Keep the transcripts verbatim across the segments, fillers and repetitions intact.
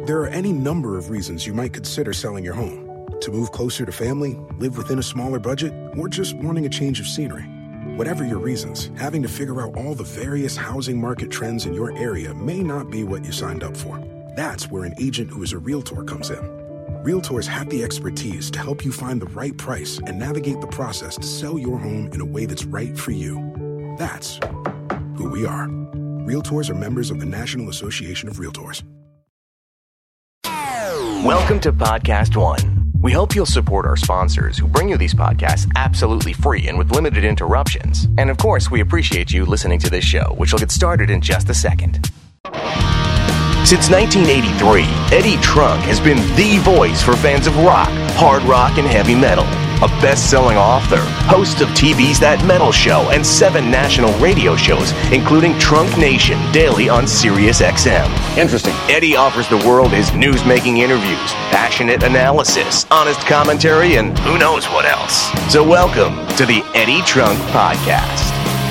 There are any number of reasons you might consider selling your home. To move closer to family, live within a smaller budget, or just wanting a change of scenery. Whatever your reasons, having to figure out all the various housing market trends in your area may not be what you signed up for. That's where an agent who is a Realtor comes in. Realtors have the expertise to help you find the right price and navigate the process to sell your home in a way that's right for you. That's who we are. Realtors are members of the National Association of Realtors. Welcome to Podcast One. We hope you'll support our sponsors who bring you these podcasts absolutely free and with limited interruptions. And of course, we appreciate you listening to this show, which will get started in just a second. Since nineteen eighty-three, Eddie Trunk has been the voice for fans of rock, hard rock, and heavy metal. A best-selling author, host of T V's That Metal Show and seven national radio shows, including Trunk Nation, daily on Sirius X M. Interesting. Eddie offers the world his news-making interviews, passionate analysis, honest commentary, and who knows what else. So welcome to the Eddie Trunk Podcast.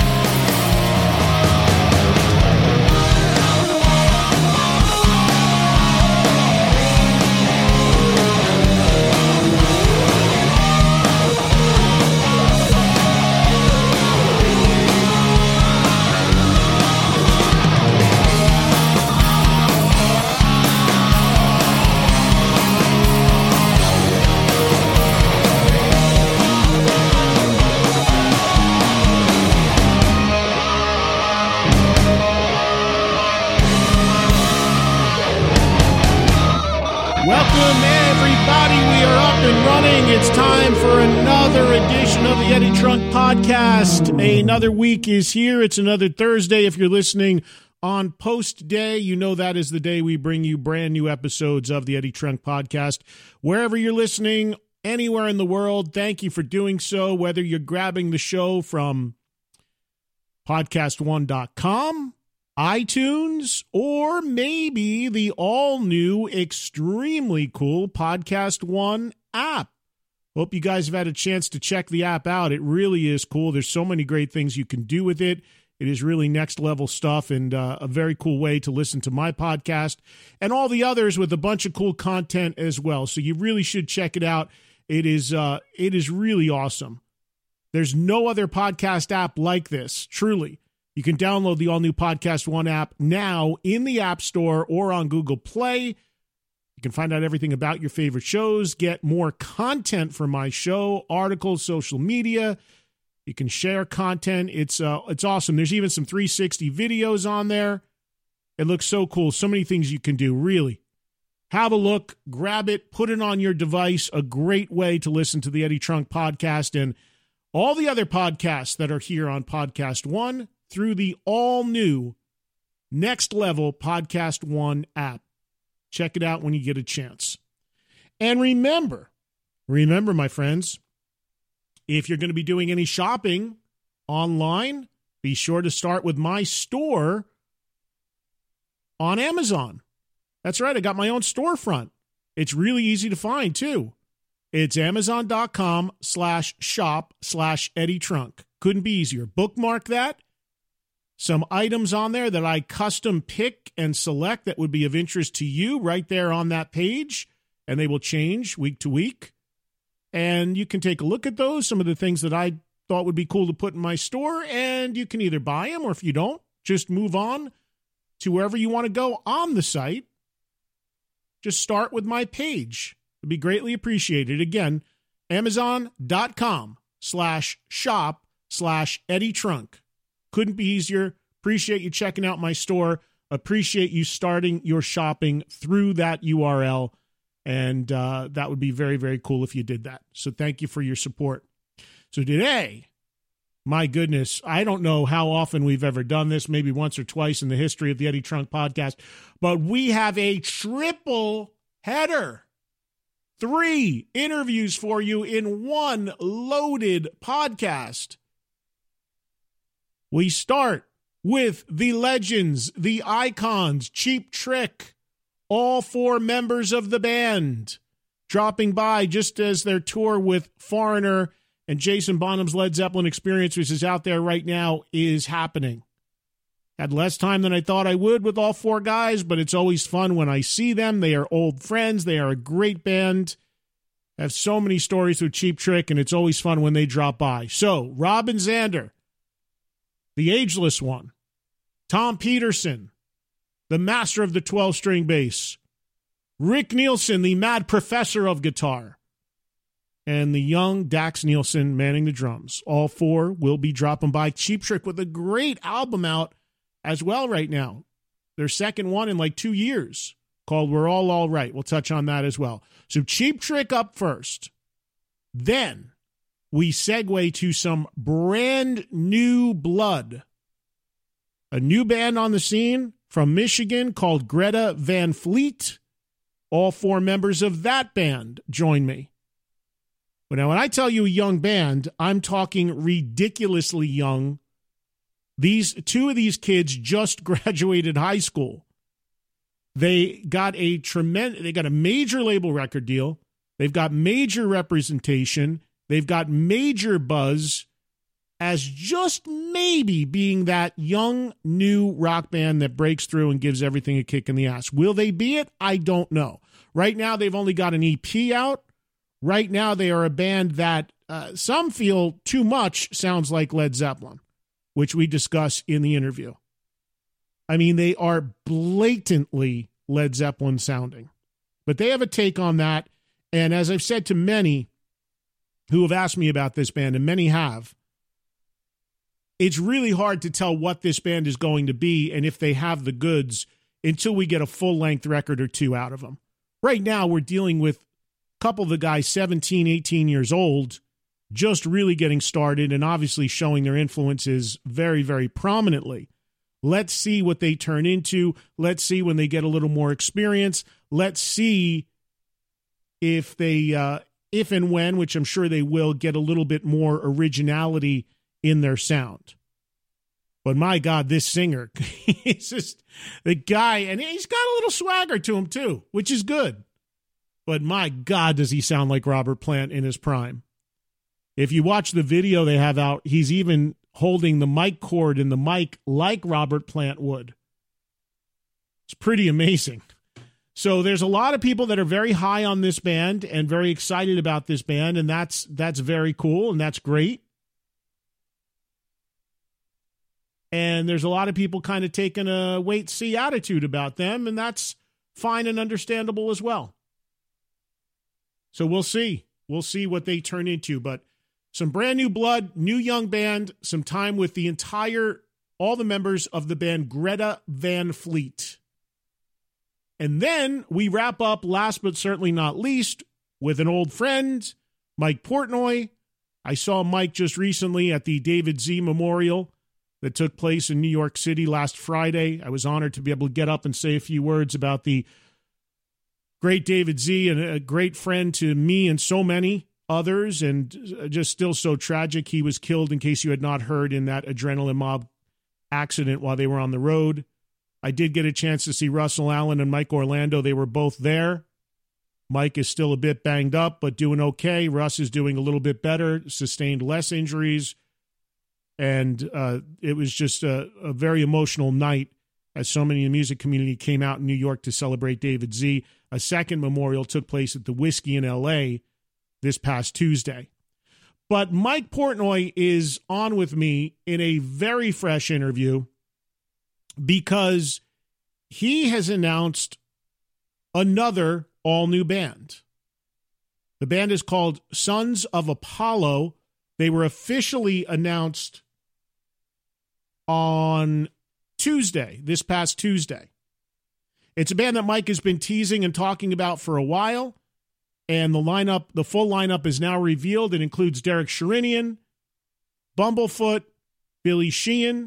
Podcast. Another week is here. It's another Thursday. If you're listening on post day, you know that is the day we bring you brand new episodes of the Eddie Trunk Podcast. Wherever you're listening, anywhere in the world, thank you for doing so. Whether you're grabbing the show from podcast one dot com, iTunes, or maybe the all-new, extremely cool Podcast One app. Hope you guys have had a chance to check the app out. It really is cool. There's so many great things you can do with it. It is really next-level stuff and uh, a very cool way to listen to my podcast and all the others with a bunch of cool content as well. So you really should check it out. It is uh, it is really awesome. There's no other podcast app like this, truly. You can download the all-new Podcast One app now in the App Store or on Google Play. You can find out everything about your favorite shows, get more content from my show, articles, social media. You can share content. It's uh, it's awesome. There's even some three sixty videos on there. It looks so cool. So many things you can do, really. Have a look, grab it, put it on your device. A great way to listen to the Eddie Trunk Podcast and all the other podcasts that are here on Podcast One through the all-new Next Level Podcast One app. Check it out when you get a chance. And remember, remember, my friends, if you're going to be doing any shopping online, be sure to start with my store on Amazon. That's right, I got my own storefront. It's really easy to find, too. It's amazon.com slash shop slash Eddie Trunk. Couldn't be easier. Bookmark that. Some items on there that I custom pick and select that would be of interest to you right there on that page, and they will change week to week. And you can take a look at those, some of the things that I thought would be cool to put in my store, and you can either buy them or if you don't, just move on to wherever you want to go on the site. Just start with my page. It would be greatly appreciated. Again, amazon.com slash shop slash Eddie Trunk. Couldn't be easier. Appreciate you checking out my store. Appreciate you starting your shopping through that U R L. And uh, that would be very, very cool if you did that. So thank you for your support. So today, my goodness, I don't know how often we've ever done this, maybe once or twice in the history of the Eddie Trunk Podcast, but we have a triple header. Three interviews for you in one loaded podcast. We start with the legends, the icons, Cheap Trick, all four members of the band, dropping by just as their tour with Foreigner and Jason Bonham's Led Zeppelin Experience, which is out there right now, is happening. Had less time than I thought I would with all four guys, but it's always fun when I see them. They are old friends. They are a great band. Have so many stories with Cheap Trick, and it's always fun when they drop by. So, Robin Zander, the ageless one. Tom Peterson, the master of the twelve-string bass. Rick Nielsen, the mad professor of guitar. And the young Dax Nielsen manning the drums. All four will be dropping by. Cheap Trick with a great album out as well right now. Their second one in like two years called We're All All Right. We'll touch on that as well. So Cheap Trick up first. Then we segue to some brand new blood. A new band on the scene from Michigan called Greta Van Fleet. All four members of that band join me. But now when I tell you a young band, I'm talking ridiculously young. These two of these kids just graduated high school. They got a tremendous, they got a major label record deal. They've got major representation. They've got major buzz as just maybe being that young, new rock band that breaks through and gives everything a kick in the ass. Will they be it? I don't know. Right now, they've only got an E P out. Right now, they are a band that uh, some feel too much sounds like Led Zeppelin, which we discuss in the interview. I mean, they are blatantly Led Zeppelin sounding. But they have a take on that. And as I've said to many who have asked me about this band, and many have, it's really hard to tell what this band is going to be and if they have the goods until we get a full-length record or two out of them. Right now, we're dealing with a couple of the guys seventeen, eighteen years old, just really getting started and obviously showing their influences very, very prominently. Let's see what they turn into. Let's see when they get a little more experience. Let's see if they, uh, if and when, which I'm sure they will, get a little bit more originality in their sound. But my God, this singer, he's just the guy, and he's got a little swagger to him too, which is good. But my God, does he sound like Robert Plant in his prime. If you watch the video they have out, he's even holding the mic cord in the mic like Robert Plant would. It's pretty amazing. So there's a lot of people that are very high on this band and very excited about this band, and that's that's very cool, and that's great. And there's a lot of people kind of taking a wait-see attitude about them, and that's fine and understandable as well. So we'll see. We'll see what they turn into. But some brand new blood, new young band, some time with the entire, all the members of the band Greta Van Fleet. And then we wrap up, last but certainly not least, with an old friend, Mike Portnoy. I saw Mike just recently at the David Z Memorial that took place in New York City last Friday. I was honored to be able to get up and say a few words about the great David Z, and a great friend to me and so many others, and just still so tragic. He was killed, in case you had not heard, in that Adrenaline Mob accident while they were on the road. I did get a chance to see Russell Allen and Mike Orlando. They were both there. Mike is still a bit banged up, but doing okay. Russ is doing a little bit better, sustained less injuries. And uh, it was just a, a very emotional night as so many in the music community came out in New York to celebrate David Z. A second memorial took place at the Whiskey in L A this past Tuesday. But Mike Portnoy is on with me in a very fresh interview because he has announced another all-new band. The band is called Sons of Apollo. They were officially announced on Tuesday, this past Tuesday. It's a band that Mike has been teasing and talking about for a while, and the lineup, the full lineup is now revealed. It includes Derek Sherinian, Bumblefoot, Billy Sheehan,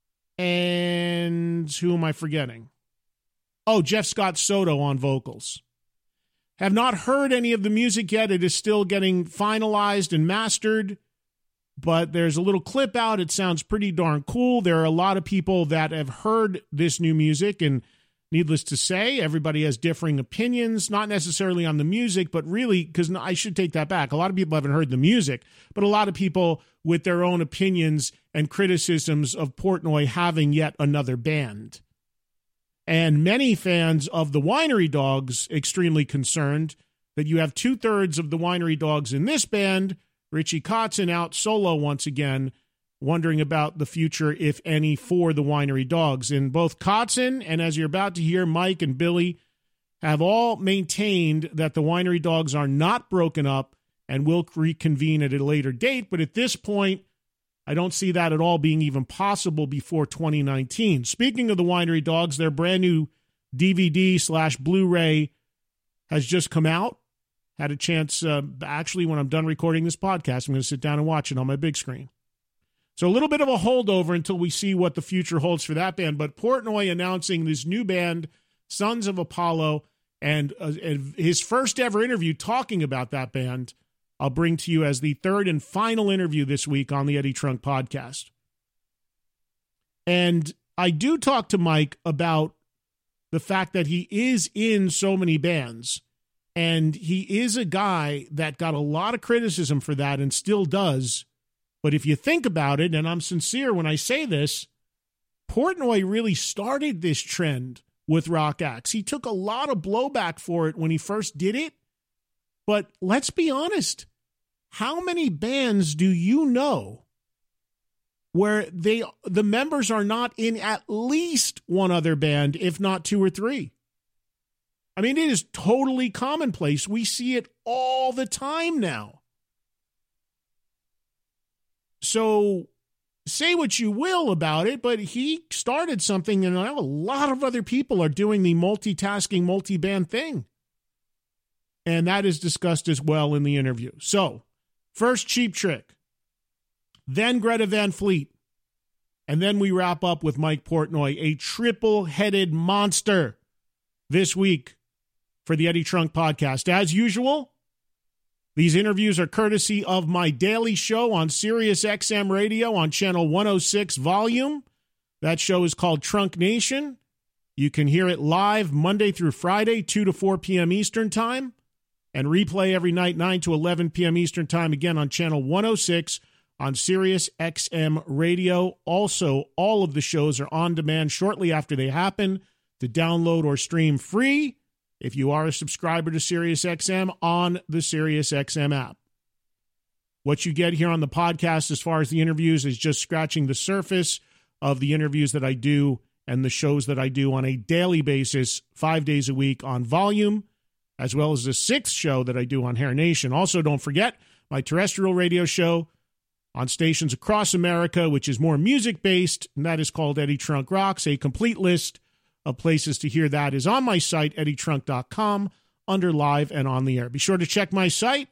and who am I forgetting? Oh, Jeff Scott Soto on vocals. Have not heard any of the music yet. It is still getting finalized and mastered, but there's a little clip out. It sounds pretty darn cool. There are a lot of people that have heard this new music and Needless to say, everybody has differing opinions, not necessarily on the music, but really, because I should take that back. A lot of people haven't heard the music, but a lot of people with their own opinions and criticisms of Portnoy having yet another band. And many fans of the Winery Dogs extremely concerned that you have two-thirds of the Winery Dogs in this band, Richie Kotzen out solo once again, wondering about the future, if any, for the Winery Dogs. And both Kotzen and, as you're about to hear, Mike and Billy have all maintained that the Winery Dogs are not broken up and will reconvene at a later date. But at this point, I don't see that at all being even possible before twenty nineteen. Speaking of the Winery Dogs, their brand new D V D slash Blu-ray has just come out. Had a chance, uh, actually, when I'm done recording this podcast, I'm going to sit down and watch it on my big screen. So a little bit of a holdover until we see what the future holds for that band. But Portnoy announcing this new band, Sons of Apollo, and, uh, and his first ever interview talking about that band, I'll bring to you as the third and final interview this week on the Eddie Trunk podcast. And I do talk to Mike about the fact that he is in so many bands, and he is a guy that got a lot of criticism for that and still does. But if you think about it, and I'm sincere when I say this, Portnoy really started this trend with rock acts. He took a lot of blowback for it when he first did it. But let's be honest, how many bands do you know where they the members are not in at least one other band, if not two or three? I mean, it is totally commonplace. We see it all the time now. So say what you will about it, but he started something, and a lot of other people are doing the multitasking, multi-band thing. And that is discussed as well in the interview. So, first Cheap Trick, then Greta Van Fleet, and then we wrap up with Mike Portnoy, a triple-headed monster this week for the Eddie Trunk podcast. As usual, these interviews are courtesy of my daily show on Sirius X M Radio on channel one oh six Volume. That show is called Trunk Nation. You can hear it live Monday through Friday, two to four p.m. Eastern Time, and replay every night, nine to eleven p.m. Eastern Time, again on channel one oh six on Sirius X M Radio. Also, all of the shows are on demand shortly after they happen to download or stream free if you are a subscriber to SiriusXM on the SiriusXM app. What you get here on the podcast as far as the interviews is just scratching the surface of the interviews that I do and the shows that I do on a daily basis, five days a week on Volume, as well as the sixth show that I do on Hair Nation. Also, don't forget my terrestrial radio show on stations across America, which is more music-based, and that is called Eddie Trunk Rocks. A complete list of places to hear that is on my site, eddie trunk dot com, under live and on the air. Be sure to check my site,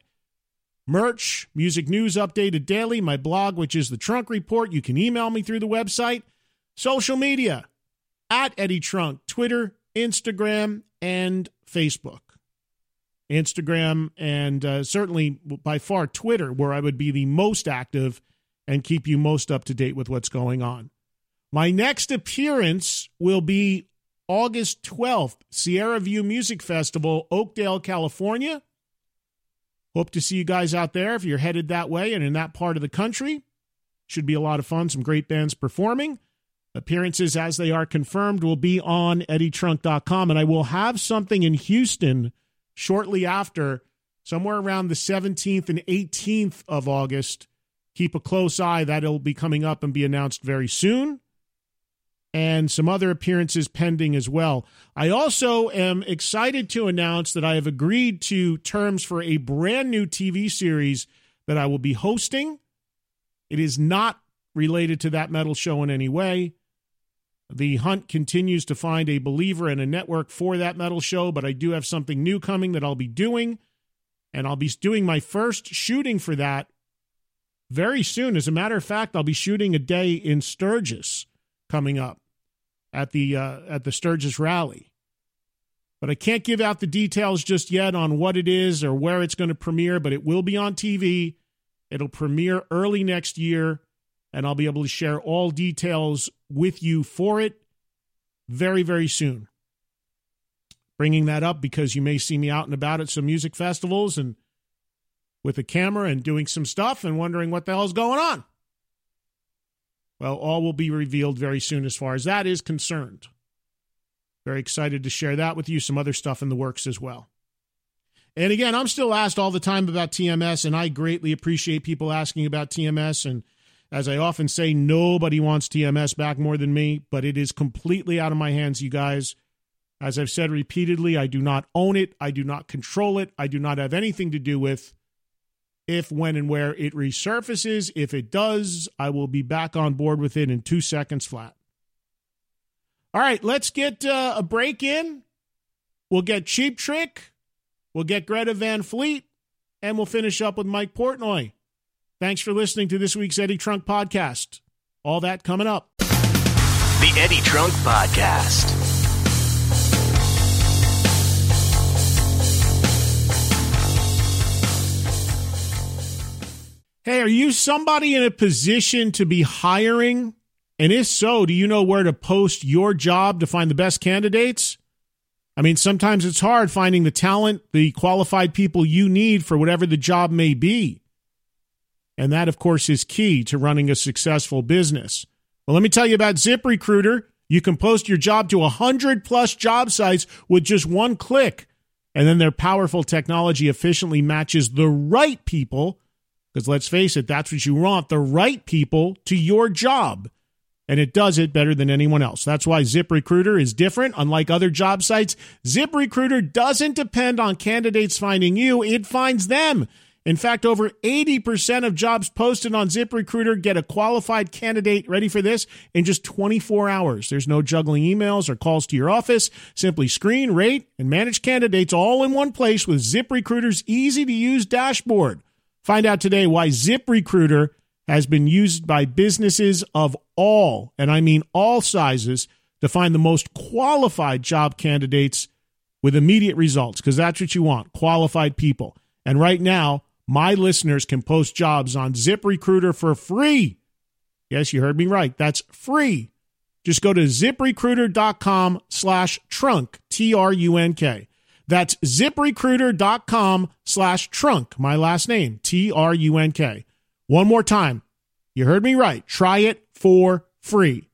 merch, music news updated daily, my blog, which is the Trunk Report. You can email me through the website. Social media, at Eddie Trunk, Twitter, Instagram, and Facebook. Instagram and uh, certainly by far Twitter, where I would be the most active and keep you most up to date with what's going on. My next appearance will be August twelfth, Sierra View Music Festival, Oakdale, California. Hope to see you guys out there if you're headed that way and in that part of the country. Should be a lot of fun, some great bands performing. Appearances, as they are confirmed, will be on eddie trunk dot com, and I will have something in Houston shortly after, somewhere around the seventeenth and eighteenth of August. Keep a close eye. That'll be coming up and be announced very soon. And some other appearances pending as well. I also am excited to announce that I have agreed to terms for a brand new T V series that I will be hosting. It is not related to that metal show in any way. The hunt continues to find a believer and a network for that metal show, but I do have something new coming that I'll be doing, and I'll be doing my first shooting for that very soon. As a matter of fact, I'll be shooting a day in Sturgis coming up at the uh, at the Sturgis Rally. But I can't give out the details just yet on what it is or where it's going to premiere, but it will be on T V. It'll premiere early next year, and I'll be able to share all details with you for it very, very soon. bringing that up because you may see me out and about at some music festivals and with a camera and doing some stuff and wondering what the hell's going on. Well, all will be revealed very soon as far as that is concerned. Very excited to share that with you. Some other stuff in the works as well. And again, I'm still asked all the time about T M S, and I greatly appreciate people asking about T M S. And as I often say, nobody wants T M S back more than me, but it is completely out of my hands, you guys. As I've said repeatedly, I do not own it. I do not control it. I do not have anything to do with if, when, and where it resurfaces. If it does, I will be back on board with it in two seconds flat. All right, let's get uh, a break in. We'll get Cheap Trick. We'll get Greta Van Fleet. And we'll finish up with Mike Portnoy. Thanks for listening to this week's Eddie Trunk Podcast. All that coming up. The Eddie Trunk Podcast. Hey, are you somebody in a position to be hiring? And if so, do you know where to post your job to find the best candidates? I mean, sometimes it's hard finding the talent, the qualified people you need for whatever the job may be. And that, of course, is key to running a successful business. Well, let me tell you about ZipRecruiter. You can post your job to one hundred plus job sites with just one click. And then their powerful technology efficiently matches the right people, because let's face it, that's what you want, the right people to your job. And it does it better than anyone else. That's why ZipRecruiter is different. Unlike other job sites, ZipRecruiter doesn't depend on candidates finding you. It finds them. In fact, over eighty percent of jobs posted on ZipRecruiter get a qualified candidate, ready for this, in just twenty-four hours. There's no juggling emails or calls to your office. Simply screen, rate, and manage candidates all in one place with ZipRecruiter's easy-to-use dashboard. Find out today why ZipRecruiter has been used by businesses of all, and I mean all sizes, to find the most qualified job candidates with immediate results, because that's what you want, qualified people. And right now, my listeners can post jobs on ZipRecruiter for free. Yes, you heard me right. That's free. Just go to ZipRecruiter.com slash trunk, T R U N K. That's ZipRecruiter.com slash trunk, my last name, T R U N K. One more time. You heard me right. Try it for free.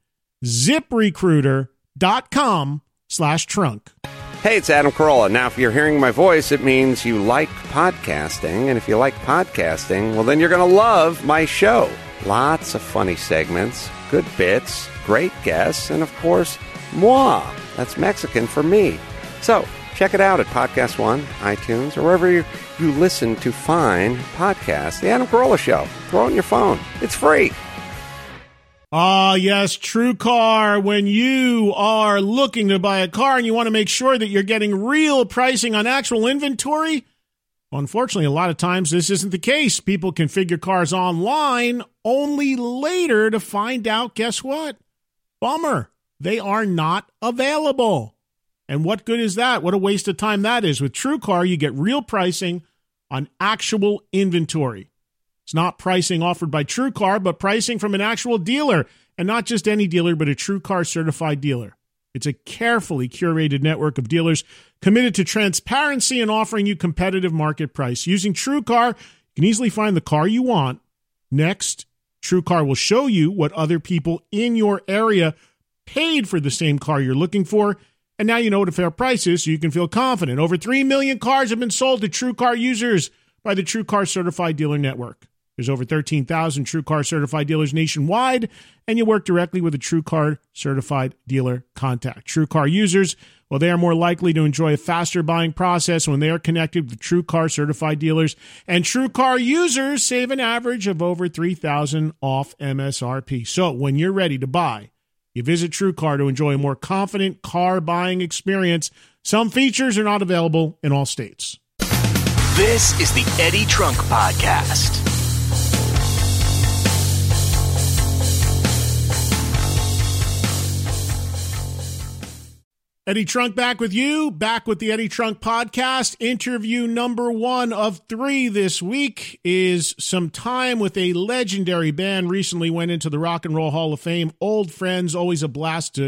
ZipRecruiter.com slash trunk. Hey, it's Adam Carolla. Now, if you're hearing my voice, it means you like podcasting. And if you like podcasting, well, then you're going to love my show. Lots of funny segments, good bits, great guests, and of course, moi. That's Mexican for me. So, check it out at Podcast One, iTunes, or wherever you, you listen to fine podcasts. The Adam Carolla Show. Throw it on your phone. It's free. Ah, yes, TrueCar. When you are looking to buy a car and you want to make sure that you're getting real pricing on actual inventory, well, unfortunately, a lot of times this isn't the case. People configure cars online only later to find out, guess what? Bummer. They are not available. And what good is that? What a waste of time that is. With TrueCar, you get real pricing on actual inventory. It's not pricing offered by TrueCar, but pricing from an actual dealer. And not just any dealer, but a TrueCar certified dealer. It's a carefully curated network of dealers committed to transparency and offering you competitive market price. Using TrueCar, you can easily find the car you want. Next, TrueCar will show you what other people in your area paid for the same car you're looking for. And now you know what a fair price is, so you can feel confident. Over three million cars have been sold to TrueCar users by the TrueCar Certified Dealer Network. There's over thirteen thousand TrueCar certified dealers nationwide, and you work directly with a TrueCar certified dealer contact. TrueCar users, well, they are more likely to enjoy a faster buying process when they are connected with TrueCar certified dealers. And TrueCar users save an average of over three thousand dollars off M S R P. So when you're ready to buy, you visit TrueCar to enjoy a more confident car buying experience. Some features are not available in all states. This is the Eddie Trunk Podcast. Eddie Trunk back with you, back with the Eddie Trunk Podcast. Interview number one of three this week is some time with a legendary band. Recently went into the Rock and Roll Hall of Fame. Old friends, always a blast to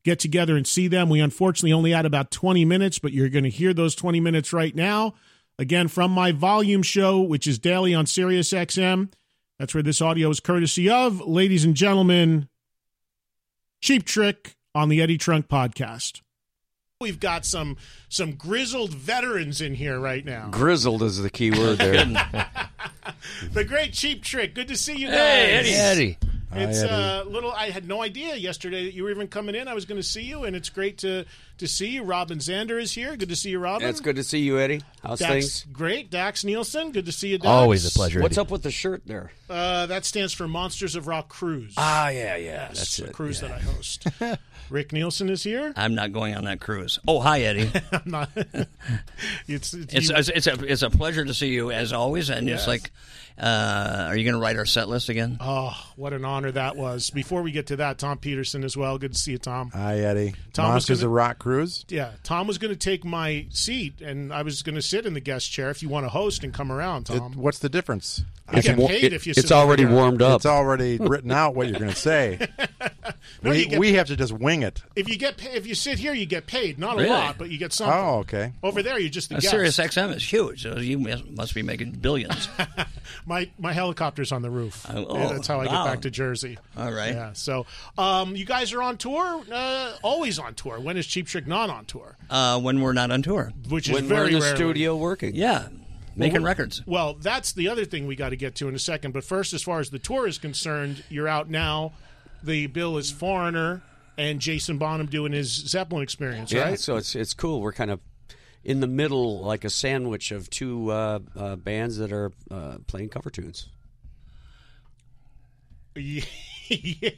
get together and see them. We unfortunately only had about twenty minutes, but you're going to hear those twenty minutes right now. Again, from my volume show, which is daily on Sirius X M. That's where this audio is courtesy of. Ladies and gentlemen, Cheap Trick on the Eddie Trunk Podcast. We've got some some grizzled veterans in here right now. Grizzled is the key word there. The great Cheap Trick. Good to see you guys. Hey, Eddie. Eddie. It's Hi, a uh, little. I had no idea yesterday that you were even coming in. I was going to see you, and it's great to to see you. Robin Zander is here. Good to see you, Robin. Yeah, it's good to see you, Eddie. How's Dax, things? Great. Dax Nielsen. Good to see you, Dax. Always a pleasure. What's Eddie. up with the shirt there? Uh, that stands for Monsters of Rock Cruise. Ah, yeah, yeah. That's That's a it. cruise yeah. that I host. Rick Nielsen is here. I'm not going on that cruise. Oh, hi, Eddie. I'm not. it's it's, It's you- it's, it's a it's a pleasure to see you as always, and Yes. it's like, uh, are you going to write our set list again? oh, what an honor that was. Before we get to that, Tom Peterson as well. Good to see you, Tom. Hi, Eddie. Tom was Monsters gonna- of Rock Cruise. Yeah, Tom was going to take my seat, and I was going to sit in the guest chair. If you want to host and come around, It, Tom, what's the difference? you get wa- paid it- if you. it's sit over already there. warmed up. It's already written out what you're going to say. No, we, you get- we have to just wing it. If you get pa- if you sit here, you get paid. Not a Really? lot, but you get something. Oh, okay. Over there, you're just the Uh, guest. Sirius X M is huge, so you must- must be making billions. My my helicopter's on the roof. Oh, oh, Yeah, that's how I get wow. back to Jersey. All right. Yeah. So, um, you guys are on tour. Uh, always on tour. When is Cheap Trick not on tour? Uh, when we're not on tour, Which is When very we're in the rarely. studio working. yeah, making Well, records. Well, that's the other thing we got to get to in a second. But first, as far as the tour is concerned, you're out now. The bill is Foreigner and Jason Bonham doing his Zeppelin experience, Yeah, right? so it's it's cool. We're kind of in the middle, like a sandwich of two uh, uh, bands that are uh, playing cover tunes. Yeah.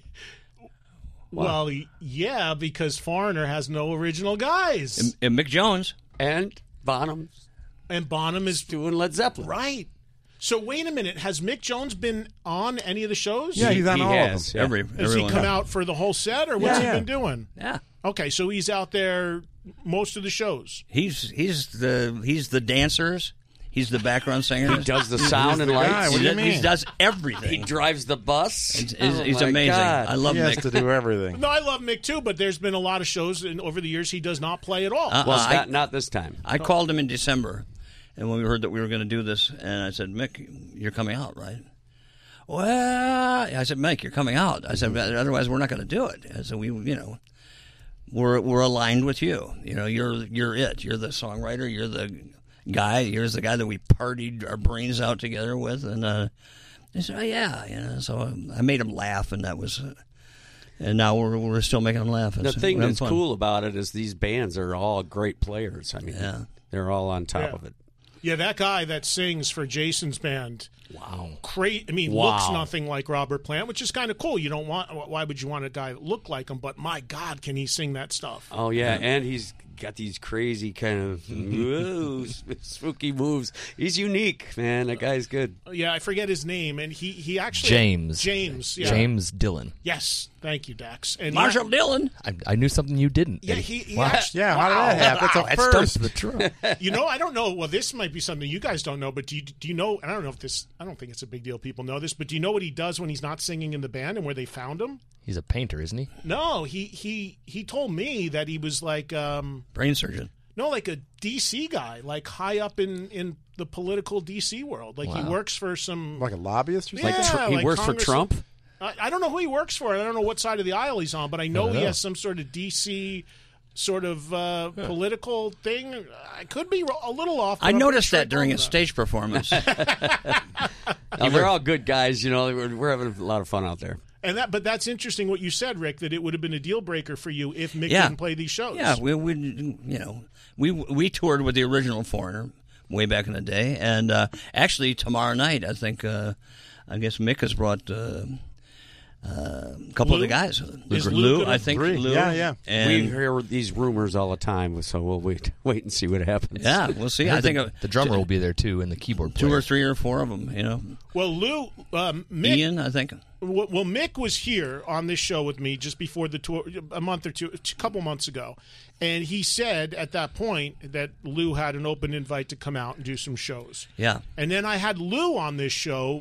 Well, yeah, because Foreigner has no original guys, And, and Mick Jones. And Bonham's and Bonham is doing Led Zeppelin. right. So wait a minute, has Mick Jones been on any of the shows? Yeah, he's on he all has, of them. yeah. Every Has everyone. he come out for the whole set, or what's Yeah, he yeah. been doing? Yeah, Okay, so he's out there most of the shows. he's he's the he's the dancers. He's the background singer. He does the sound and the guy. lights. What he, do you does, he mean? does He everything. drives the bus. He's, he's, Oh, he's my amazing. God. I love He has Mick. to do everything. No, I love Mick too, but there's been a lot of shows and over the years he does not play at all. Uh, Well, I- not, not this time. I called him in December, and when we heard that we were going to do this, and I said, Mick, you're coming out, right? Well, I said, Mick, you're coming out. I said, otherwise we're not going to do it. I said, we, you know, we're we're aligned with you. You know, you're you're it. You're the songwriter. You're the guy. You're the guy that we partied our brains out together with. And uh, he said, oh, yeah, you know. So I made him laugh, and that was. Uh, and now we're we're still making him laugh. The It's- thing we're having that's fun. cool about it is these bands are all great players. I mean, Yeah. they're all on top Yeah. of it. Yeah, that guy that sings for Jason's band. Wow. Great. I mean, Wow. looks nothing like Robert Plant, which is kind of cool. You don't want. Why would you want a guy that looked like him? But my God, can he sing that stuff? Oh yeah, and he's got these crazy kind of whoa, spooky moves. He's unique, man. That guy's good. Yeah, I forget his name, and he he actually James. James. Yeah. James Dillon. Yes. Thank you, Dax. And he- Marshall Dillon. I, I knew something you didn't. Yeah, Eddie. he, he Wow. actually. Yeah, how did that happen? That's a That first. stumped the trunk. You know, I don't know. Well, this might be something you guys don't know, but do you, do you know? I don't know if this. I don't think it's a big deal. People know this, but do you know what he does when he's not singing in the band and where they found him? He's a painter, isn't he? No, he he he told me that he was like um Brain surgeon. no, like a D C guy, like high up in in the political D C world. Like he Wow. works for some. Like a lobbyist or Yeah, something? Like tr- he like works for Congress- Trump. I, I don't know who he works for. I don't know what side of the aisle he's on, but I know, don't he know. has some sort of D C sort of uh, political thing. I could be a little off. but I I'm pretty noticed sure that during I a told him stage performance. Oh, they're all good guys. You know, we're, we're having a lot of fun out there. And that, but that's interesting what you said, Rick. That it would have been a deal breaker for you if Mick Yeah. didn't play these shows. Yeah, we, we, you know, we we toured with the original Foreigner way back in the day, and uh, actually tomorrow night, I think, uh, I guess Mick has brought uh, uh, a couple of Lou? the guys. Is Lou, Lou gonna- I think. Three. Lou, Yeah, yeah. And we hear these rumors all the time, so we'll wait wait and see what happens. yeah, we'll see. I I heard think the, uh, the drummer will be there too, and the keyboard two player. or three or four of them. You know, Well, Lou, um, Mick, Ian, I think. Well, well, Mick was here on this show with me just before the tour, a month or two, a couple months ago, and he said at that point that Lou had an open invite to come out and do some shows. Yeah. And then I had Lou on this show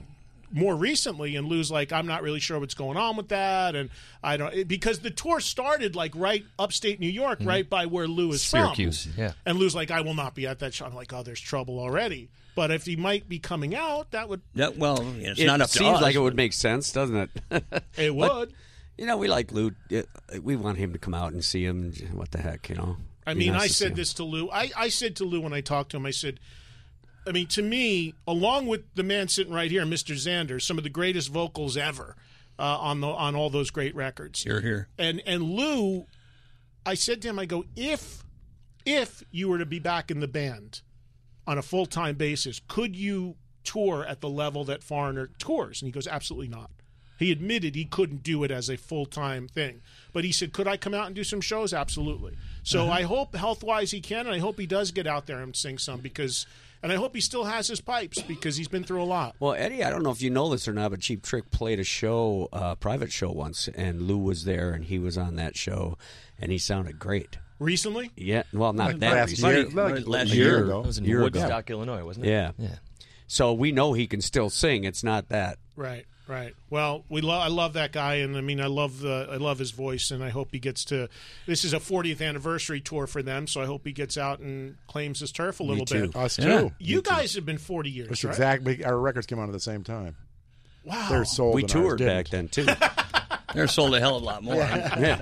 more recently, and Lou's like, I'm not really sure what's going on with that, and I don't because the tour started like right upstate New York, mm-hmm. right by where Lou is Syracuse, from. yeah. And Lou's like, I will not be at that show. I'm like, oh, there's trouble already. But if he might be coming out, that would Yeah, well, it's it not up to seems us. like it would make sense, doesn't it? it would. But, you know, we like Lou. We want him to come out and see him. What the heck, you know? I Be mean, nice I to see said him. this to Lou. I, I said to Lou when I talked to him, I said, I mean, to me, along with the man sitting right here, Mister Zander, some of the greatest vocals ever uh, on the on all those great records. You're here. And and Lou, I said to him, I go, if if you were to be back in the band on a full time basis, could you tour at the level that Foreigner tours? And he goes, absolutely not. He admitted he couldn't do it as a full time thing, but he said, could I come out and do some shows? Absolutely. So uh-huh. I hope health wise he can, and I hope he does get out there and sing some because. And I hope he still has his pipes because he's been through a lot. Well, Eddie, I don't know if you know this or not, but Cheap Trick played a show, a uh, private show once, and Lou was there, and he was on that show, and he sounded great. Recently? Yeah, well, not Like that last recently. year, like last a year year It ago. was in Year ago. Woodstock, Illinois, wasn't it? Yeah. Yeah. So we know he can still sing. It's not that. Right, right. Well, we lo- I love that guy, and I mean, I love the I love his voice, and I hope he gets to. This is a fortieth anniversary tour for them, so I hope he gets out and claims his turf a little too. bit. Us Yeah. too. You guys have been forty years, It's right? exactly. Our records came out at the same time. Wow. They're sold. We and ours toured didn't. back then, too. They're sold a hell of a lot more. Yeah.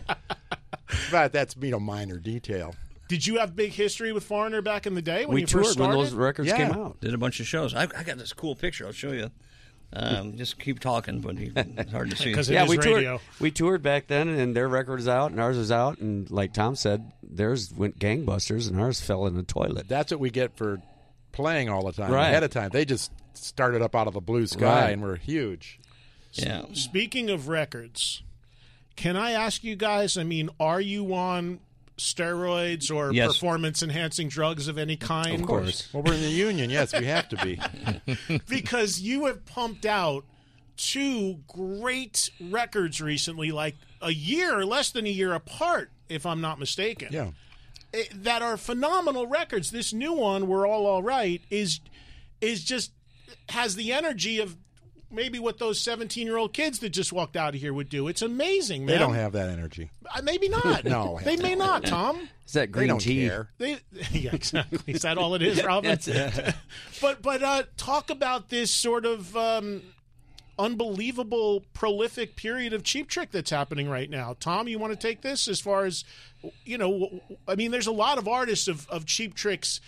But that's you know minor detail. Did you have big history with Foreigner back in the day when We you toured first when started? those records Yeah. came out. Did a bunch of shows. I, I got this cool picture. I'll show you. Um, just keep talking, but you, it's hard to see. 'Cause it Yeah, is we radio. toured. We toured back then, and their record was out, and ours was out, and like Tom said, theirs went gangbusters, and ours fell in the toilet. That's what we get for playing all the time Right. ahead of time. They just started up out of the blue sky Right. and were huge. Yeah. Speaking of records, can I ask you guys, I mean, are you on steroids or Yes. performance-enhancing drugs of any kind? Of course. Well, we're in the union. Yes, we have to be. Because you have pumped out two great records recently, like a year or less than a year apart, if I'm not mistaken. Yeah. Eh, that are phenomenal records. This new one, We're All All Right, is is just has the energy of maybe what those seventeen-year-old kids that just walked out of here would do. It's amazing, man. They don't have that energy. Uh, maybe not. No. They may not, Tom. Is that They green don't tea? care. They, yeah, exactly. Is that all it is, Robin? That's it. but but uh, talk about this sort of um, unbelievable, prolific period of Cheap Trick that's happening right now. Tom, you want to take this as far as, you know, I mean, there's a lot of artists of, of Cheap Trick's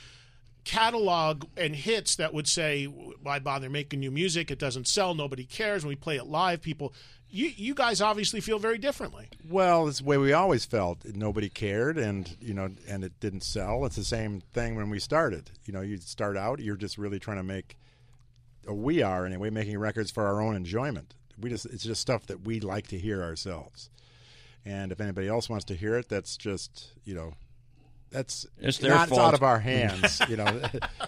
catalog and hits that would say, why bother making new music? It doesn't sell. Nobody cares. When we play it live, people... You, you guys obviously feel very differently. Well, it's the way we always felt. Nobody cared, and you know, and it didn't sell. It's the same thing when we started. You know, you start out, you're just really trying to make. Or we are anyway, making records for our own enjoyment. We just it's just stuff that we like to hear ourselves. And if anybody else wants to hear it, that's just you know, that's It's their not it's fault. out of our hands. You know.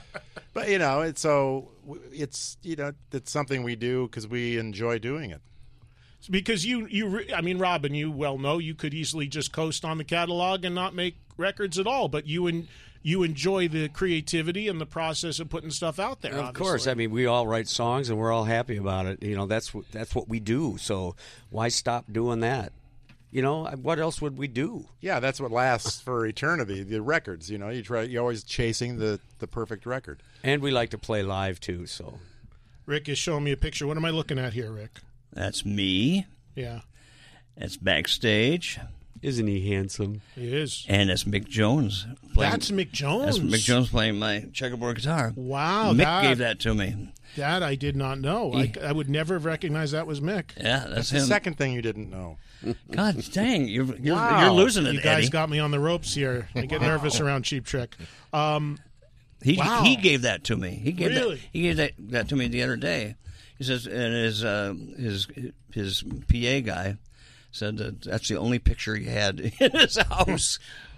But you know, it's so it's you know it's something we do because we enjoy doing it. Because you, you, re- I mean, Robin, you well know you could easily just coast on the catalog and not make records at all. But you and you enjoy the creativity and the process of putting stuff out there. Of obviously. course, I mean we all write songs and we're all happy about it. You know that's what that's what we do. So why stop doing that? You know what else would we do? Yeah, that's what lasts for eternity. The records, you know, you try, you're always chasing the, the perfect record. And we like to play live too. So Rick is showing me a picture. What am I looking at here, Rick? That's me. Yeah, That's backstage. isn't he handsome? he is. And that's Mick Jones. Playing, That's Mick Jones. That's Mick Jones playing my checkerboard guitar. Wow, Mick that- gave that to me. That I did not know. I, I would never have recognized that was Mick. Yeah, that's The him. second thing you didn't know. God dang, you're you're, Wow. you're losing it, You guys Eddie. got me on the ropes here. I get nervous around Cheap Trick. Um, He Wow. he gave that to me. He gave Really? that he gave that, that to me the other day. He says, and his uh, his his P A guy said that that's the only picture he had in his house.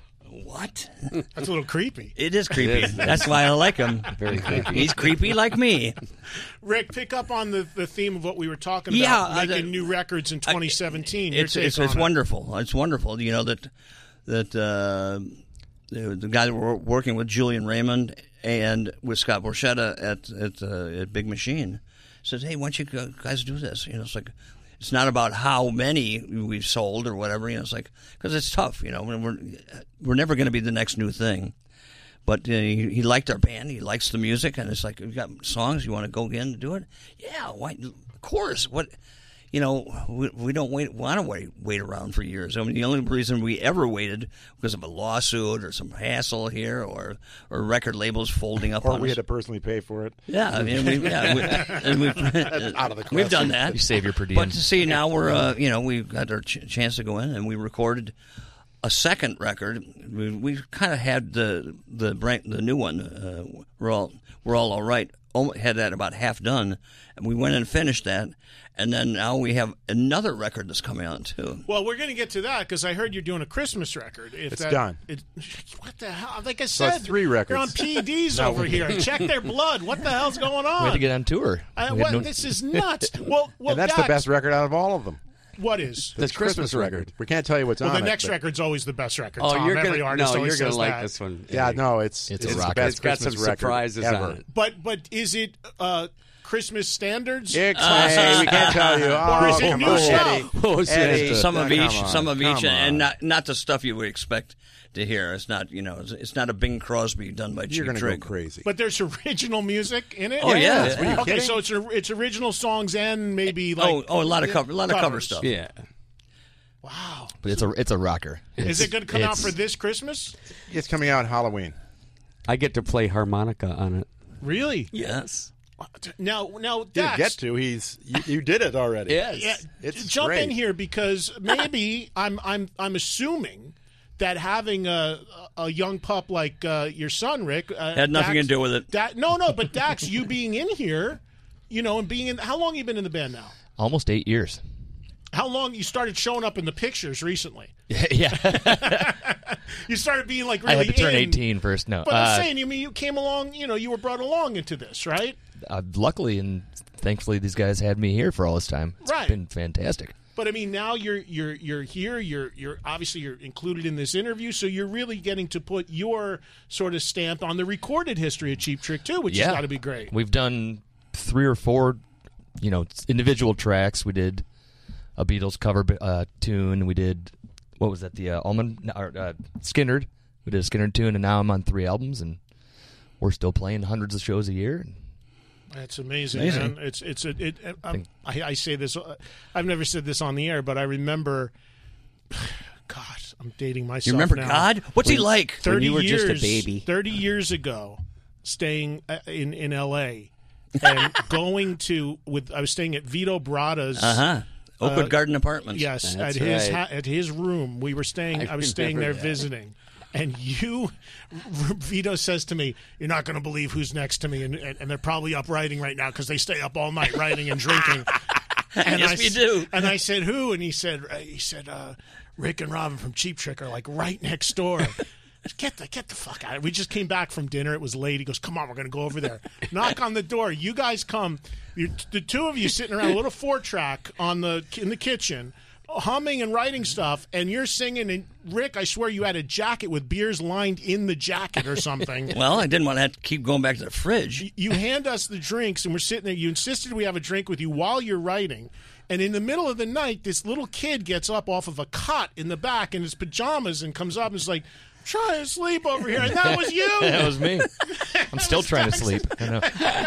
What? that's a little creepy. It is creepy. That's why I like him. Very creepy. He's creepy like me. Rick, pick up on the, the theme of what we were talking about, Yeah, uh, making the- new records in twenty seventeen. Your It's take it's, on it's it. wonderful. It's wonderful. You know that that uh, the, the guy that we're working with, Julian Raymond, and with Scott Borchetta at at uh, at Big Machine, says, "Hey, why don't you guys do this?" You know, it's like it's not about how many we've sold or whatever. You know, it's like because it's tough. You know, we're we're never going to be the next new thing. But uh, he, he liked our band. He likes the music, and it's like, "You got songs? You want to go in and do it?" Yeah, why? Of course. What? You know, we, we don't wait, want to wait wait around for years. I mean, the only reason we ever waited because of a lawsuit or some hassle here, or or record labels folding up or on we us. had to personally pay for it. Yeah, I mean, we, yeah, we, and we've, out of the we've done that. You save your per diem. But to see now we're, uh, you know, we got our ch- chance to go in, and we recorded a second record. We, we kind of had the the brand, the new one. Uh, we're all we're all all right. Almost had that about half done, and we went and finished that. And then now we have another record that's coming out too. Well, we're going to get to that because I heard you're doing a Christmas record. If It's that, done. It, what the hell? Like I So said, it's three records. You're on P E Ds No, over we- here. Check their blood. What the hell's going on? We had to get on tour. I, We had what, no- This is nuts. Well, well, and that's Dax, the best record out of all of them. What is? The Christmas record. We can't tell you what's Well, on the it. next but- record's always the best record. Oh, Tom. you're Every gonna artist no, always you're gonna says like that. this one. Yeah, no, it's It's a the rocker. best It's got some Christmas record surprises ever. on it. But but is it uh, Christmas standards? Hey, we can't tell you. Oh, Or is it come new on, stuff? Eddie. Oh, Eddie, Some of come each, on, some of each, come and on. not not the stuff you would expect to hear. It's not, you know, it's, it's not a Bing Crosby done by You're Cheap going to go Trick. crazy. But there's original music in it. Oh, yeah. Yes, what are you Okay, kidding? so it's it's original songs and maybe like oh, oh, a lot of cover, a lot of cover covers. stuff. Yeah. Wow. But it's a it's a rocker. Is it going to come out It's- for this Christmas? It's coming out Halloween. I get to play harmonica on it. Really? Yes. Now, now, You didn't Dax, get to. He's you, you did it already. Yes. yeah, It's jump great. in here because maybe I'm I'm I'm assuming that having a a young pup like uh, your son Rick uh, Had nothing Dax- to do with it. Da- no, no, but Dax, you being in here, you know, and being in. How long you been in the band now? Almost eight years. How long you started showing up in the pictures recently? Yeah. You started being like I really had to turn in. eighteen first. No. But I'm Uh, saying, you mean you came along, you know, you were brought along into this, right? uh, luckily and thankfully, these guys had me here for all this time. It's Right. been fantastic. But I mean, now you're you're you're here. You're you're obviously you're included in this interview, so you're really getting to put your sort of stamp on the recorded history of Cheap Trick too, which Yeah. has got to be great. We've done three or four, you know, individual tracks. We did a Beatles cover uh, tune. We did, what was that, the uh, Almond, or, uh, Skinnerd. We did a Skinnerd tune, and now I'm on three albums, and we're still playing hundreds of shows a year. That's amazing, Amazing. man. It's it's a, it. it I'm- Think- I, I say this. uh, I've never said this on the air, but I remember. God, I'm dating myself. You remember now. God? What's he like? Thirty you were years, just a baby. Thirty years ago, staying uh, in in L A and going to with I was staying at Vito Brada's. Uh huh. Oakwood Uh, Garden Apartments. Yes, That's at his right. ha- at his room. We were staying. I, I was staying there remember that. visiting, and you, Vito says to me, "You're not going to believe who's next to me," and, and, and they're probably up writing right now because they stay up all night writing and drinking. And Yes, I, we s- do. And I said, "Who?" And he said, uh, "He said uh, Rick and Robin from Cheap Trick are like right next door." Get the get the fuck out! We just came back from dinner. It was late. He goes, "Come on, we're going to go over there." Knock on the door. You guys come. You're, the two of you sitting around a little four track on the in the kitchen, humming and writing stuff, and you're singing. And Rick, I swear you had a jacket with beers lined in the jacket or something. Well, I didn't want to have to keep going back to the fridge. You hand us the drinks, and we're sitting there. You insisted we have a drink with you while you're writing. And in the middle of the night, this little kid gets up off of a cot in the back in his pajamas and comes up and is like, "Try to sleep over here." And that was you. That was me. I'm still trying to sleep. I know.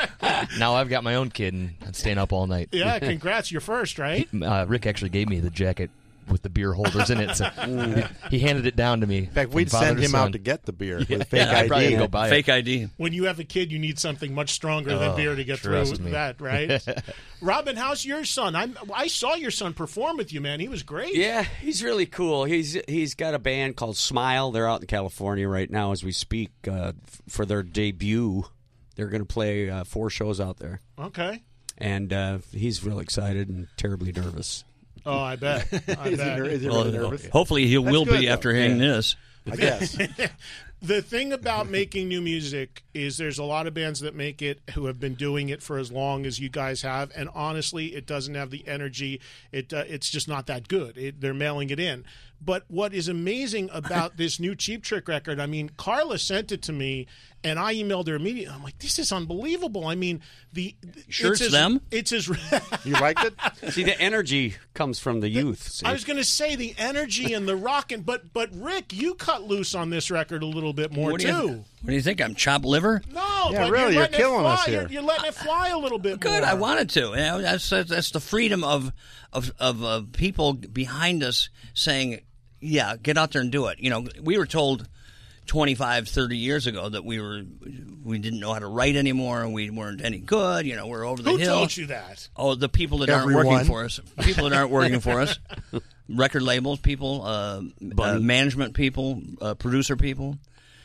Now I've got my own kid, and I'm staying up all night. Yeah, congrats. You're first, right? Uh, Rick actually gave me the jacket with the beer holders in it, so he, he handed it down to me. In fact, we'd send him out to get the beer with a fake Yeah, I'd probably I D. go buy it. Fake I D. When you have a kid, you need something much stronger than Oh, beer to get trust through me. that, right? Robin, how's your son? I I saw your son perform with you, man. He was great. Yeah, he's really cool. He's he's got a band called Smile. They're out in California right now as we speak uh, f- for their debut. They're going to play uh, four shows out there, Okay. and uh, he's real excited and terribly nervous. Oh, I bet. I Is he, bet. ner- is he Well, really nervous? hopefully he will good, be though. after hearing this. I guess. The thing about making new music is there's a lot of bands that make it who have been doing it for as long as you guys have, and honestly, it doesn't have the energy. It uh, it's just not that good. It, they're mailing it in. But what is amazing about this new Cheap Trick record, I mean, Carla sent it to me, and I emailed her immediately. I'm like, this is unbelievable. I mean, the sure it's it's as, them? It's as You liked it? See, the energy comes from the youth. See? I was going to say the energy and the rockin', but but Rick, you cut loose on this record a little bit more what do too. You, what do you think? I'm chopped liver? No, Yeah, but really, you're, you're letting killing it fly. us here. You're, you're letting it fly a little bit Good. more. I wanted to. You know, that's that's the freedom of of of uh, people behind us saying, "Yeah, get out there and do it." You know, we were told twenty-five, thirty years ago that we were we didn't know how to write anymore and we weren't any good. You know, we're over the Who hill. told you that? Oh, the people that aren't Everyone. working for us. People that aren't working for us. Record labels people, uh, uh, management people, uh, producer people,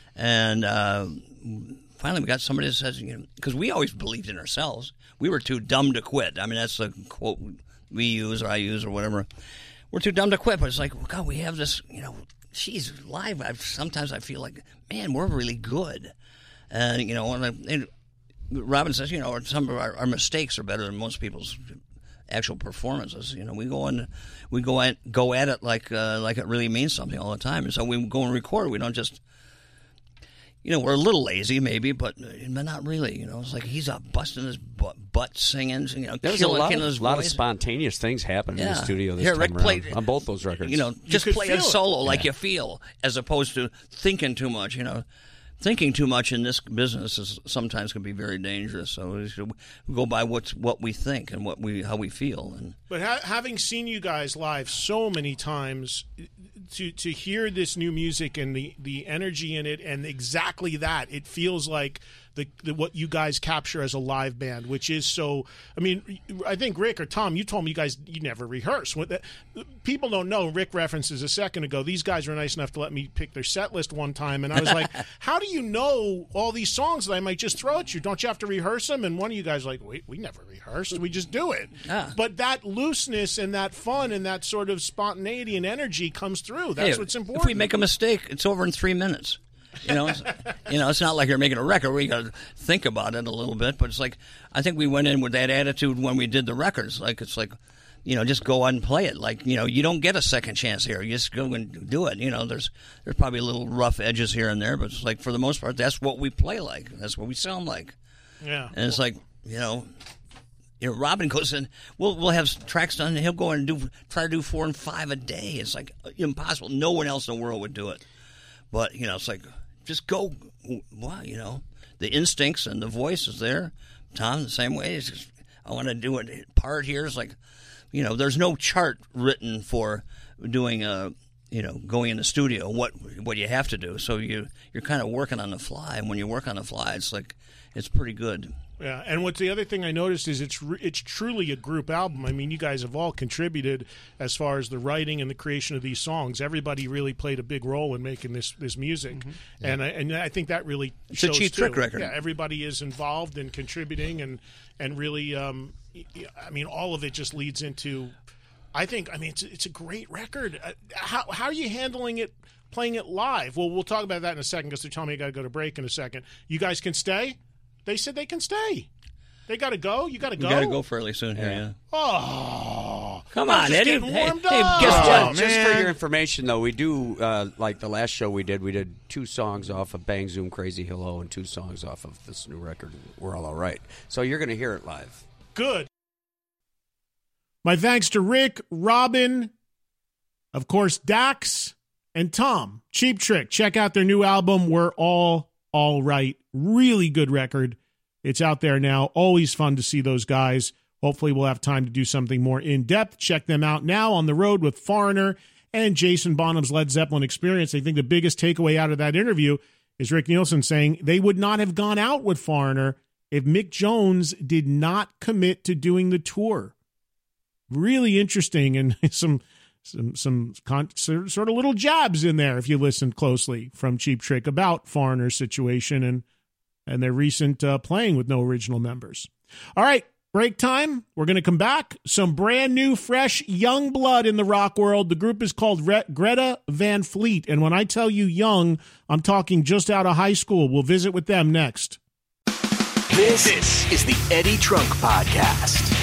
and uh, finally we got somebody that says, you know, because we always believed in ourselves. We were too dumb to quit. I mean, that's the quote we use or I use or whatever. We're too dumb to quit, but it's like, well, God, we have this, you know, she's live. I, sometimes I feel like, man, we're really good. And, you know, and, I, and Robin says, you know, some of our, our mistakes are better than most people's actual performances. You know, we go and we go at go at it like uh, like it really means something all the time. And so we go and record. We don't just, you know, we're a little lazy maybe, but, but not really. You know, it's like he's up busting his butt, butt singing, you know, There was killing, a lot, killing of, his lot of voice. spontaneous things happening in the Yeah. studio this Here, time Rick around played- on both those records. You know, just could play feel a it. solo like Yeah. you feel, as opposed to thinking too much. You know, thinking too much in this business is sometimes can be very dangerous. So we should go by what's what we think and what we how we feel. And But ha- having seen you guys live so many times, to to hear this new music and the, the energy in it, and exactly that, it feels like the, the what you guys capture as a live band, which is so. I mean, I think Rick or Tom, you told me you guys you never rehearse. What that, people don't know. Rick references a second ago. These guys were nice enough to let me pick their set list one time, and I was like, "How do you know all these songs that I might just throw at you? Don't you have to rehearse them?" And one of you guys was like, "Wait, we never rehearsed. We just do it." Yeah. But that looseness and that fun and that sort of spontaneity and energy comes through. That's hey, what's important. If we make a mistake, it's over in three minutes. You know, it's, you know, it's not like you're making a record where you got to think about it a little bit. But it's like I think we went in with that attitude when we did the records. Like it's like, you know, just go out and play it. Like, you know, you don't get a second chance here. You just go and do it. You know, there's there's probably a little rough edges here and there, but it's like for the most part, that's what we play like. That's what we sound like. yeah. And it's like, you know, you know, Robin goes in. We'll we'll have tracks done, and he'll go in and do try to do four and five a day. It's like impossible. No one else in the world would do it. But you know, it's like just go. Wow, you know, the instincts and the voice is there. Tom the same way. It's just, I want to do it. Part here is like, you know, there's no chart written for doing a. You know, going in the studio, what what you have to do. So you you're kind of working on the fly, and when you work on the fly, it's like it's pretty good. Yeah, and what's the other thing I noticed is it's re- it's truly a group album. I mean, you guys have all contributed as far as the writing and the creation of these songs. Everybody really played a big role in making this this music, Mm-hmm. and I, and I think that really It's a shows Cheap too. Trick record. Yeah, everybody is involved in contributing, and and really, um, y- y- I mean, all of it just leads into. I think, I mean, it's it's a great record. Uh, how how are you handling it, playing it live? Well, we'll talk about that in a second because they're telling me I got to go to break in a second. You guys can stay? They said they can stay. They got to go? You got to We go? got to go fairly soon here. Yeah. Oh. Come I'm on, just Eddie. getting Hey, warmed hey, up. guess Just, what? just for man. your information, though, we do, uh, like the last show we did, we did two songs off of Bang Zoom Crazy Hello and two songs off of this new record, We're All All Right. So you're going to hear it live. Good. My thanks to Rick, Robin, of course, Dax, and Tom. Cheap Trick. Check out their new album, We're All All Right. Really good record. It's out there now. Always fun to see those guys. Hopefully we'll have time to do something more in-depth. Check them out now on the road with Foreigner and Jason Bonham's Led Zeppelin Experience. I think the biggest takeaway out of that interview is Rick Nielsen saying they would not have gone out with Foreigner if Mick Jones did not commit to doing the tour. Really interesting, and some some some con- sort of little jabs in there if you listen closely from Cheap Trick about Foreigner's situation and and their recent uh, playing with no original members. All right, break time. We're going to come back. Some brand new, fresh, young blood in the rock world. The group is called Re- Greta Van Fleet, and when I tell you young, I'm talking just out of high school. We'll visit with them next. This, this is the Eddie Trunk Podcast.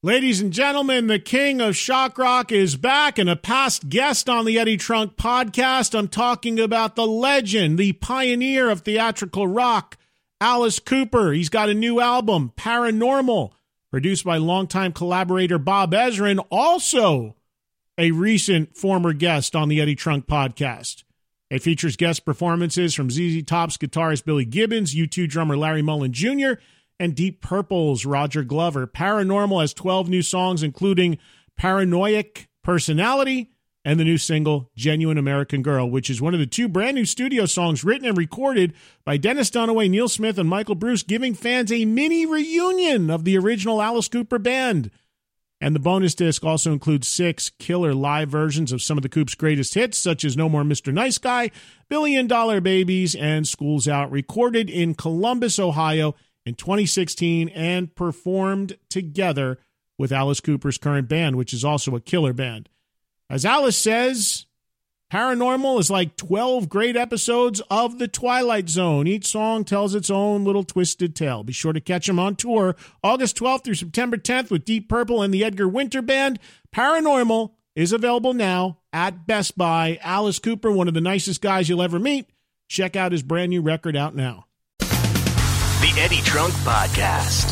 Ladies and gentlemen, the king of shock rock is back and a past guest on the Eddie Trunk podcast. I'm talking about the legend, the pioneer of theatrical rock, Alice Cooper. He's got a new album, Paranormal, produced by longtime collaborator Bob Ezrin, also a recent former guest on the Eddie Trunk podcast. It features guest performances from Z Z Top's guitarist Billy Gibbons, U two drummer Larry Mullen Junior, and Deep Purple's Roger Glover. Paranormal has twelve new songs, including Paranoiac Personality and the new single, Genuine American Girl, which is one of the two brand new studio songs written and recorded by Dennis Dunaway, Neil Smith, and Michael Bruce, giving fans a mini reunion of the original Alice Cooper band. And the bonus disc also includes six killer live versions of some of the Coop's greatest hits, such as No More Mister Nice Guy, Billion Dollar Babies, and School's Out, recorded in Columbus, Ohio, in twenty sixteen and performed together with Alice Cooper's current band, which is also a killer band. As Alice says, Paranormal is like twelve great episodes of The Twilight Zone. Each song tells its own little twisted tale. Be sure to catch them on tour August twelfth through September tenth with Deep Purple and the Edgar Winter Band. Paranormal is available now at Best Buy. Alice Cooper, one of the nicest guys you'll ever meet. Check out his brand new record out now. The Eddie Trunk Podcast.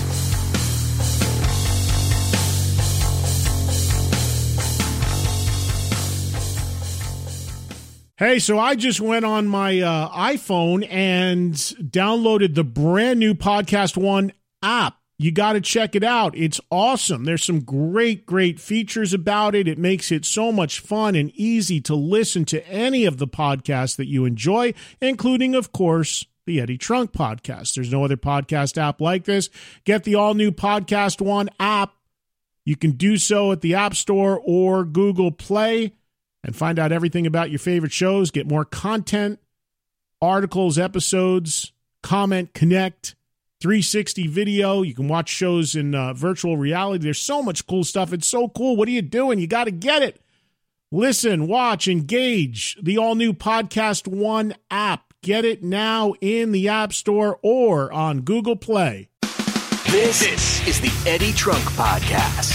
Hey, so I just went on my uh, iPhone and downloaded the brand new Podcast One app. You got to check it out. It's awesome. There's some great, great features about it. It makes it so much fun and easy to listen to any of the podcasts that you enjoy, including, of course, the Eddie Trunk Podcast. There's no other podcast app like this. Get the all-new Podcast One app. You can do so at the App Store or Google Play and find out everything about your favorite shows. Get more content, articles, episodes, comment, connect, three sixty video. You can watch shows in uh, virtual reality. There's so much cool stuff. It's so cool. What are you doing? You got to get it. Listen, watch, engage. The all-new Podcast One app. Get it now in the App Store or on Google Play. This, this is the Eddie Trunk Podcast.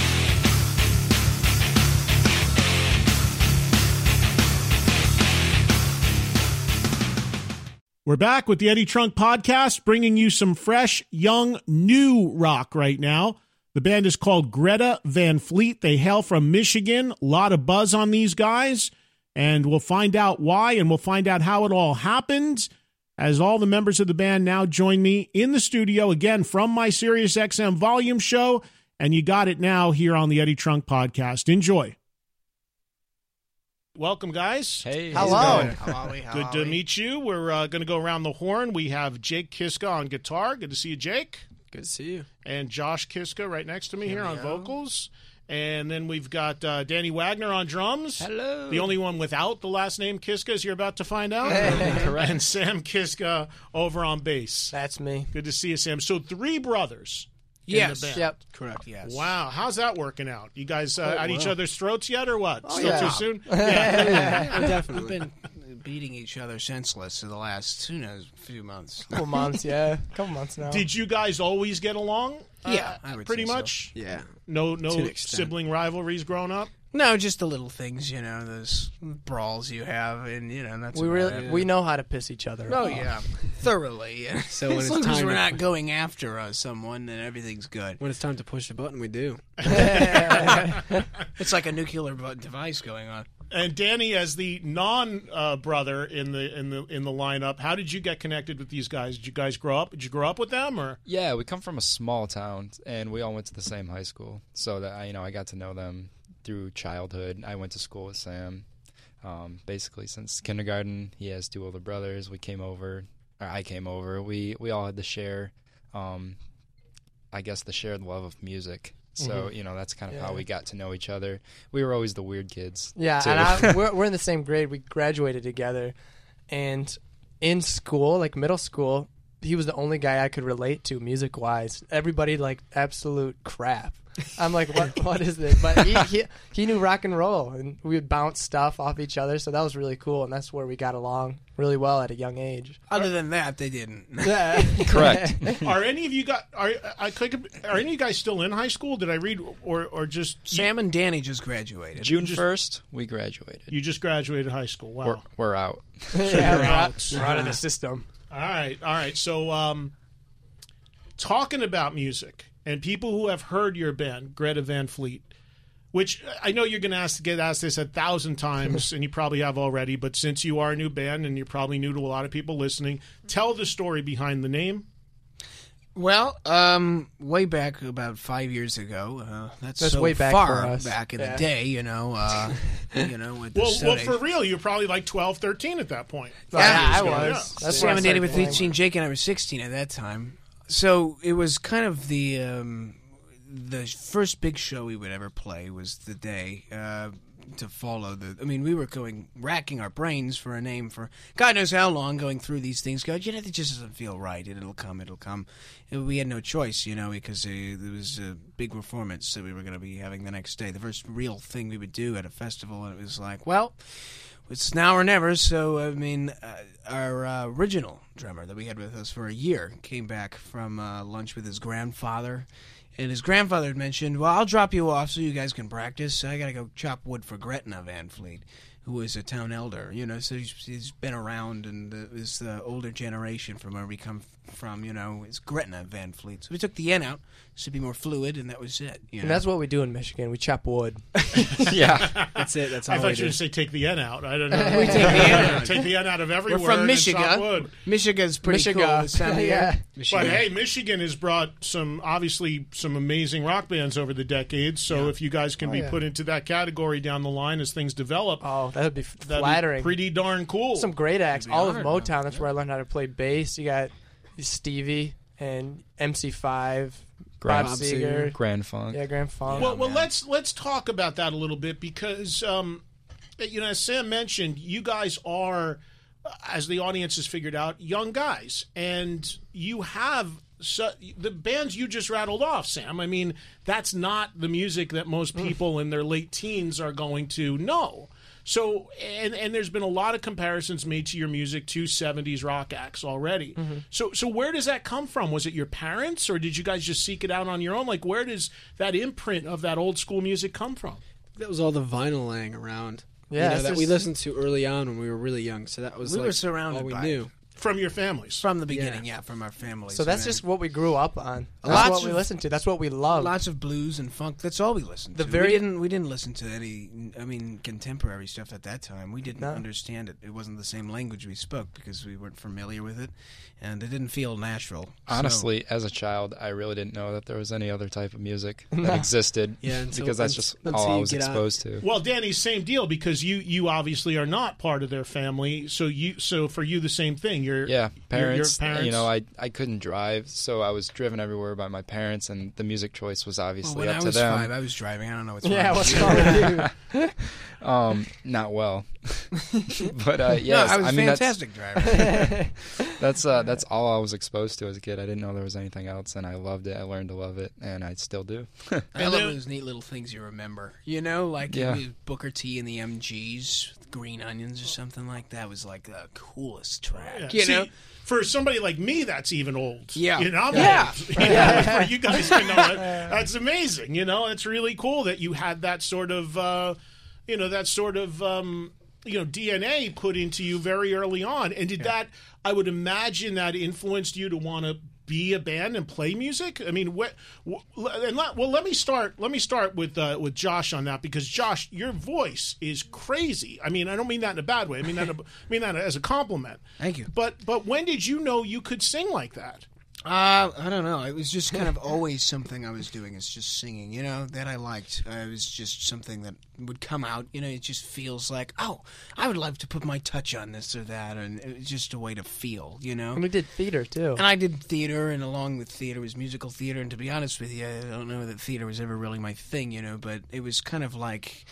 We're back with the Eddie Trunk Podcast, bringing you some fresh, young, new rock right now. The band is called Greta Van Fleet. They hail from Michigan. A lot of buzz on these guys. And we'll find out why, and we'll find out how it all happened as all the members of the band now join me in the studio, again, from my SiriusXM Volume Show. And you got it now here on the Eddie Trunk Podcast. Enjoy. Welcome, guys. Hey. Hello. How are we? How Good are to we? meet you. We're uh, going to go around the horn. We have Jake Kiska on guitar. Good to see you, Jake. Good to see you. And Josh Kiska right next to me here on Hello. vocals. And then we've got uh, Danny Wagner on drums. Hello. The only one without the last name Kiska, as you're about to find out. Correct. And Sam Kiska over on bass. That's me. Good to see you, Sam. So three brothers in Yes. the band. Yep. Correct. Yes. Wow. How's that working out? You guys uh, Quite at each well. other's throats yet or what? Oh, Still yeah. too soon? Yeah. Definitely. We've been beating each other senseless for the last, who knows, few months. Couple months, yeah. Couple months now. Did you guys always get along? Uh, Yeah, I would pretty say so. much. Yeah. No, To no an extent. sibling rivalries growing up. No, just the little things, you know, those brawls you have, and you know that's we about really it. we know how to piss each other Oh off. yeah, thoroughly. Yeah. So when as it's long as time we're to- not going after uh, someone, then everything's good. When it's time to push the button, we do. It's like a nuclear bu- device going on. And Danny, as the non uh, brother in the in the in the lineup, how did you get connected with these guys? Did you guys grow up? Did you grow up with them, or Yeah, we come from a small town, and we all went to the same high school. So that I, you know, I got to know them through childhood. I went to school with Sam, um, basically since kindergarten. He has two older brothers. We came over, or I came over. We we all had to share, um, I guess, the shared love of music. So Mhm. you know, that's kind of Yeah. how we got to know each other. We were always the weird kids. Yeah, too. and I, we're we're in the same grade. We graduated together, and in school, like middle school, he was the only guy I could relate to music wise. Everybody like absolute crap. I'm like, what? What is this? But he, he he knew rock and roll, and we would bounce stuff off each other. So that was really cool, and that's where we got along really well at a young age. Other than that, they didn't. Yeah. Correct. Are any of you got are I click, are any of you guys still in high school? Did I read or or just Sam and Danny just graduated. June first, we graduated. You just graduated high school. Wow. We're, we're out. Yeah, You're we're out. out, we're out of the system. All right, all right. So, um, talking about music and people who have heard your band, Greta Van Fleet, which I know you're going to ask get asked this a thousand times, and you probably have already. But since you are a new band and you're probably new to a lot of people listening, tell the story behind the name. Well, um, way back about five years ago. Uh, that's That's so way back far for us. back in Yeah. the day, you know. Uh, you know, with the Well, Stone well, Age. for real, you're probably like twelve, thirteen at that point. Yeah, Yeah, I ago, was. yeah. That's when Sam I and Danny started were playing. fifteen. Jake and I were sixteen at that time. So it was kind of the um, the first big show we would ever play was the day uh, to follow the. I mean, we were going racking our brains for a name for God knows how long, going through these things. Going, you know, it just doesn't feel right. It'll come. It'll come. And we had no choice, you know, because uh, there was a big performance that we were going to be having the next day. The first real thing we would do at a festival, and it was like, well. It's now or never, so, I mean, uh, our uh, original drummer that we had with us for a year came back from uh, lunch with his grandfather, and his grandfather had mentioned, well, I'll drop you off so you guys can practice. I got to go chop wood for Gretna Van Fleet, who was a town elder, you know, so he's, he's been around, and uh, is the older generation from where we come from, you know, it's Gretna Van Fleet. So we took the N out to be more fluid, and that was it. You know? And that's what we do in Michigan. We chop wood. Yeah. That's it. That's I all thought we you were do. going to say take the N out. I don't know. We take the N out. Take the N out of every We're word from and Michigan. chop wood. Michigan's pretty Michigan. cool this time of year. Yeah. Michigan. But hey, Michigan has brought some obviously some amazing rock bands over the decades. So if you guys can Oh, be yeah. put into that category down the line as things develop, Oh, that would be f- that'd flattering. be pretty darn cool. Some great acts. be All of honored, Motown. That's where I learned how to play bass. You got Stevie and M C five, Grand- Bob Bob Seger. Seger. Grand Funk. Yeah, Grand Funk. Well, well, man. let's let's talk about that a little bit because, um, you know, as Sam mentioned, you guys are, uh, as the audience has figured out, young guys, and you have so, the bands you just rattled off, Sam. I mean, that's not the music that most people in their late teens are going to know. So, and and there's been a lot of comparisons made to your music to seventies rock acts already. So, so where does that come from? Was it your parents, or did you guys just seek it out on your own? Like, where does that imprint of that old school music come from? That was all the vinyl laying around. Yeah, you know, it's that we just- listened to early on when we were really young. So that was We like were surrounded all we by knew. it. From your families. From the beginning, yeah, from our families. So that's I mean, just what we grew up on. That's Lots what we of- listened to. That's what we love. lots of blues and funk. That's all we listened The to. very- we didn't we didn't listen to any. I mean, contemporary stuff at that time. We didn't No. understand it. It wasn't the same language we spoke because we weren't familiar with it, and it didn't feel natural. So- Honestly, as a child, I really didn't know that there was any other type of music that existed. Yeah, until- because that's un- just until all I you was get out. exposed to. Well, Danny, same deal because you you obviously are not part of their family. So you so for you the same thing. You're Yeah, your- your parents. parents. You know, I I couldn't drive, so I was driven everywhere by my parents, and the music choice was Well, obviously when up I to was them. five, I was driving. I don't know what's Yeah, wrong. what's with wrong with you? Um, not well, but uh, yes, no, I was I mean fantastic that's driver. that's uh, that's all I was exposed to as a kid. I didn't know there was anything else, and I loved it. I learned to love it, and I still do. I And love then- those neat little things you remember. You know, like Yeah. uh, Booker T and the M Gs, Green Onions or something like that was like the coolest track. Yeah. You See, know, for somebody like me, that's even old. Yeah. You know, I'm Yeah. old. You know, for you guys to know that, that's amazing. You know, it's really cool that you had that sort of, uh, you know, that sort of, um, you know, D N A put into you very early on. And did that, I would imagine that influenced you to want to be a band and play music? I mean, what? wh- And let, well, let me start. Let me start with uh, with Josh on that because Josh, your voice is crazy. I mean, I don't mean that in a bad way. I mean that. I mean that as a compliment. Thank you. But but when did you know you could sing like that? Uh, I don't know. It was just kind of always something I was doing. It's just singing, you know, that I liked. Uh, it was just something that would come out. You know, it just feels like, oh, I would love to put my touch on this or that, and it was just a way to feel, you know. And we did theater too. And I did theater, and along with theater was musical theater. And to be honest with you, I don't know that theater was ever really my thing, you know. But it was kind of like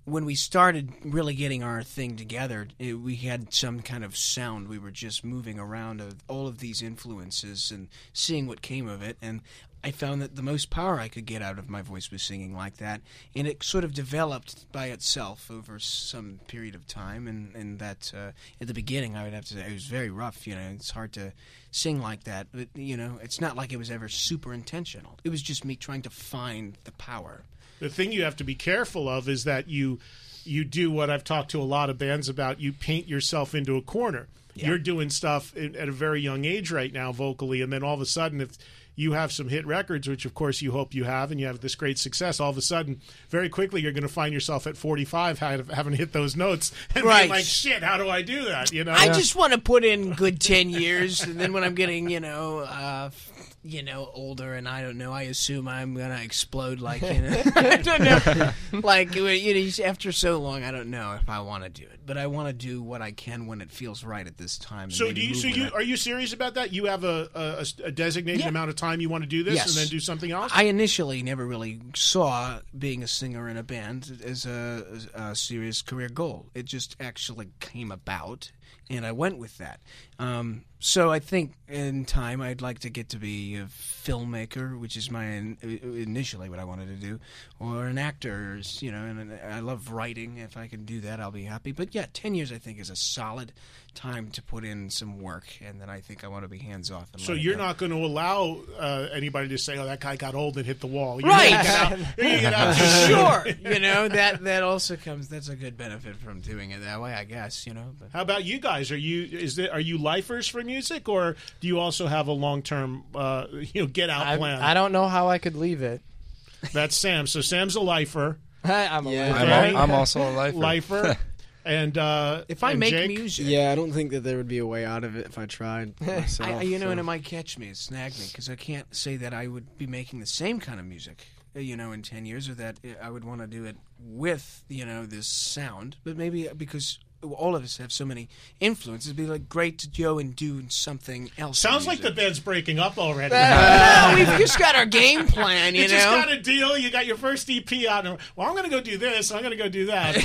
when we started really getting our thing together, it, we had some kind of sound. We were just moving around of all of these influences and seeing what came of it. And I found that the most power I could get out of my voice was singing like that. And it sort of developed by itself over some period of time. And, and that uh, at the beginning, I would have to say, it was very rough. You know, it's hard to sing like that. But, you know, it's not like it was ever super intentional. It was just me trying to find the power. The thing you have to be careful of is that you you do what I've talked to a lot of bands about. You paint yourself into a corner. Yeah. You're doing stuff in, at a very young age right now vocally, and then all of a sudden if you have some hit records, which of course you hope you have, and you have this great success, all of a sudden, very quickly you're going to find yourself at forty-five having hit those notes and right. being like, shit, how do I do that? You know, I just want to put in good ten years, and then when I'm getting, you know, uh, you know, older, and I don't know, I assume I'm gonna explode. Like, you know, I don't know, like you know, after so long, I don't know if I want to do it, but I want to do what I can when it feels right at this time. So, do you? So, you are you serious about that? You have a a, a designated yeah. amount of time you want to do this, yes. and then do something else? I initially never really saw being a singer in a band as a, a serious career goal. It just actually came about, and I went with that. Um, so I think in time I'd like to get to be a filmmaker, which is my initially what I wanted to do, or an actor. You know, and I love writing. If I can do that, I'll be happy. But yeah, ten years I think is a solid time to put in some work, and then I think I want to be hands off. So you're not going to allow uh, anybody to say, "Oh, that guy got old and hit the wall." You're right? Get out, you get out sure. You know that that also comes. That's a good benefit from doing it that way, I guess. You know. But. How about you guys? Are you is there, are you lifers for music, or do you also have a long term uh, you know get out I, plan? I don't know how I could leave it. That's Sam. So Sam's a lifer. I'm a yeah. lifer. I'm, I'm also a lifer. Lifer. And uh, if I and make Jake? music, yeah, I don't think that there would be a way out of it if I tried myself. I, you know, so. and it might catch me, snag me, because I can't say that I would be making the same kind of music, you know, in ten years, or that I would want to do it with, you know, this sound. But maybe because all of us have so many influences, it'd be like great to go and do something else. Sounds like the band's breaking up already. Well, we've just got our game plan, you, you know. You just got a deal. You got your first E P out. And, well, I'm going to go do this. I'm going to go do that.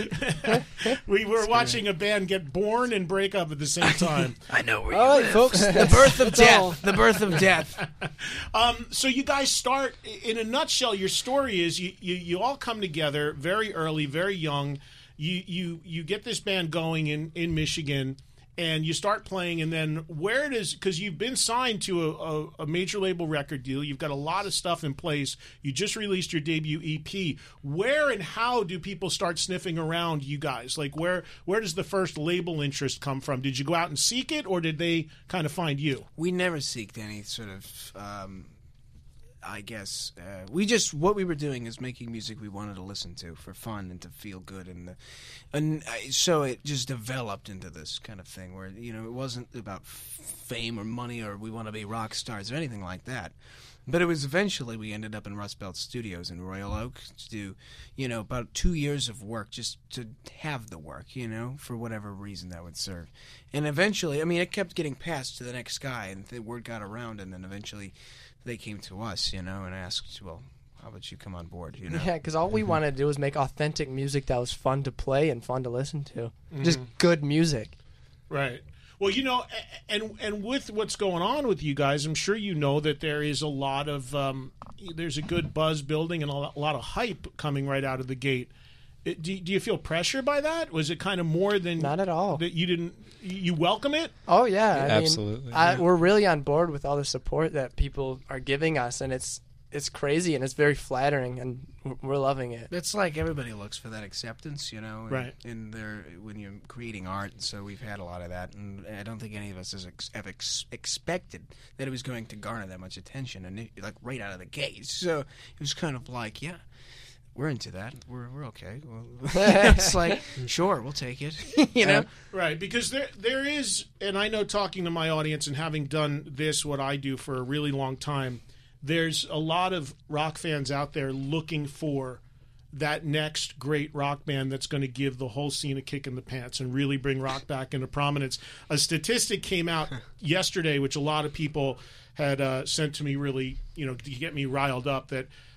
But we were That's watching good. a band get born and break up at the same time. I know where all you right, live. folks. The birth of death. The birth of death. um, so you guys start, in a nutshell, your story is you, you, you all come together very early, very young. You, you you get this band going in, in Michigan, and you start playing, and then where does, because you've been signed to a, a, a major label record deal, you've got a lot of stuff in place, you just released your debut E P. Where and how do people start sniffing around you guys? Like, where where does the first label interest come from? Did you go out and seek it, or did they kind of find you? We never seeked any sort of... Um, I guess uh, we just what we were doing is making music we wanted to listen to for fun and to feel good, and the, and I, so it just developed into this kind of thing where, you know, it wasn't about fame or money or we want to be rock stars or anything like that. But it was eventually we ended up in Rust Belt Studios in Royal Oak to do, you know, about two years of work just to have the work, you know, for whatever reason that would serve. And eventually, I mean, it kept getting passed to the next guy, and the word got around, and then eventually they came to us, you know, and asked, well, how about you come on board, you know? Yeah, because all we wanted to do was make authentic music that was fun to play and fun to listen to. Mm-hmm. Just good music. Right. Well, you know, and and with what's going on with you guys, I'm sure you know that there is a lot of, um, there's a good buzz building and a lot of hype coming right out of the gate. It, do, do you feel pressure by that? Was it kind of more than... Not at all. That you didn't... You welcome it? Oh, yeah. I Absolutely. Mean, I, we're really on board with all the support that people are giving us, and it's it's crazy, and it's very flattering, and we're loving it. It's like everybody looks for that acceptance, you know, right? In their when you're creating art, so we've had a lot of that, and I don't think any of us has ex- have ex- expected that it was going to garner that much attention, and it, like right out of the gate. So it was kind of like, yeah, we're into that. We're we're okay. Well, it's like, sure, we'll take it. You know, uh, right? Because there there is, and I know, talking to my audience and having done this, what I do for a really long time, there's a lot of rock fans out there looking for that next great rock band that's going to give the whole scene a kick in the pants and really bring rock back into prominence. A statistic came out yesterday, which a lot of people had uh, sent to me, really, you know, to get me riled up, that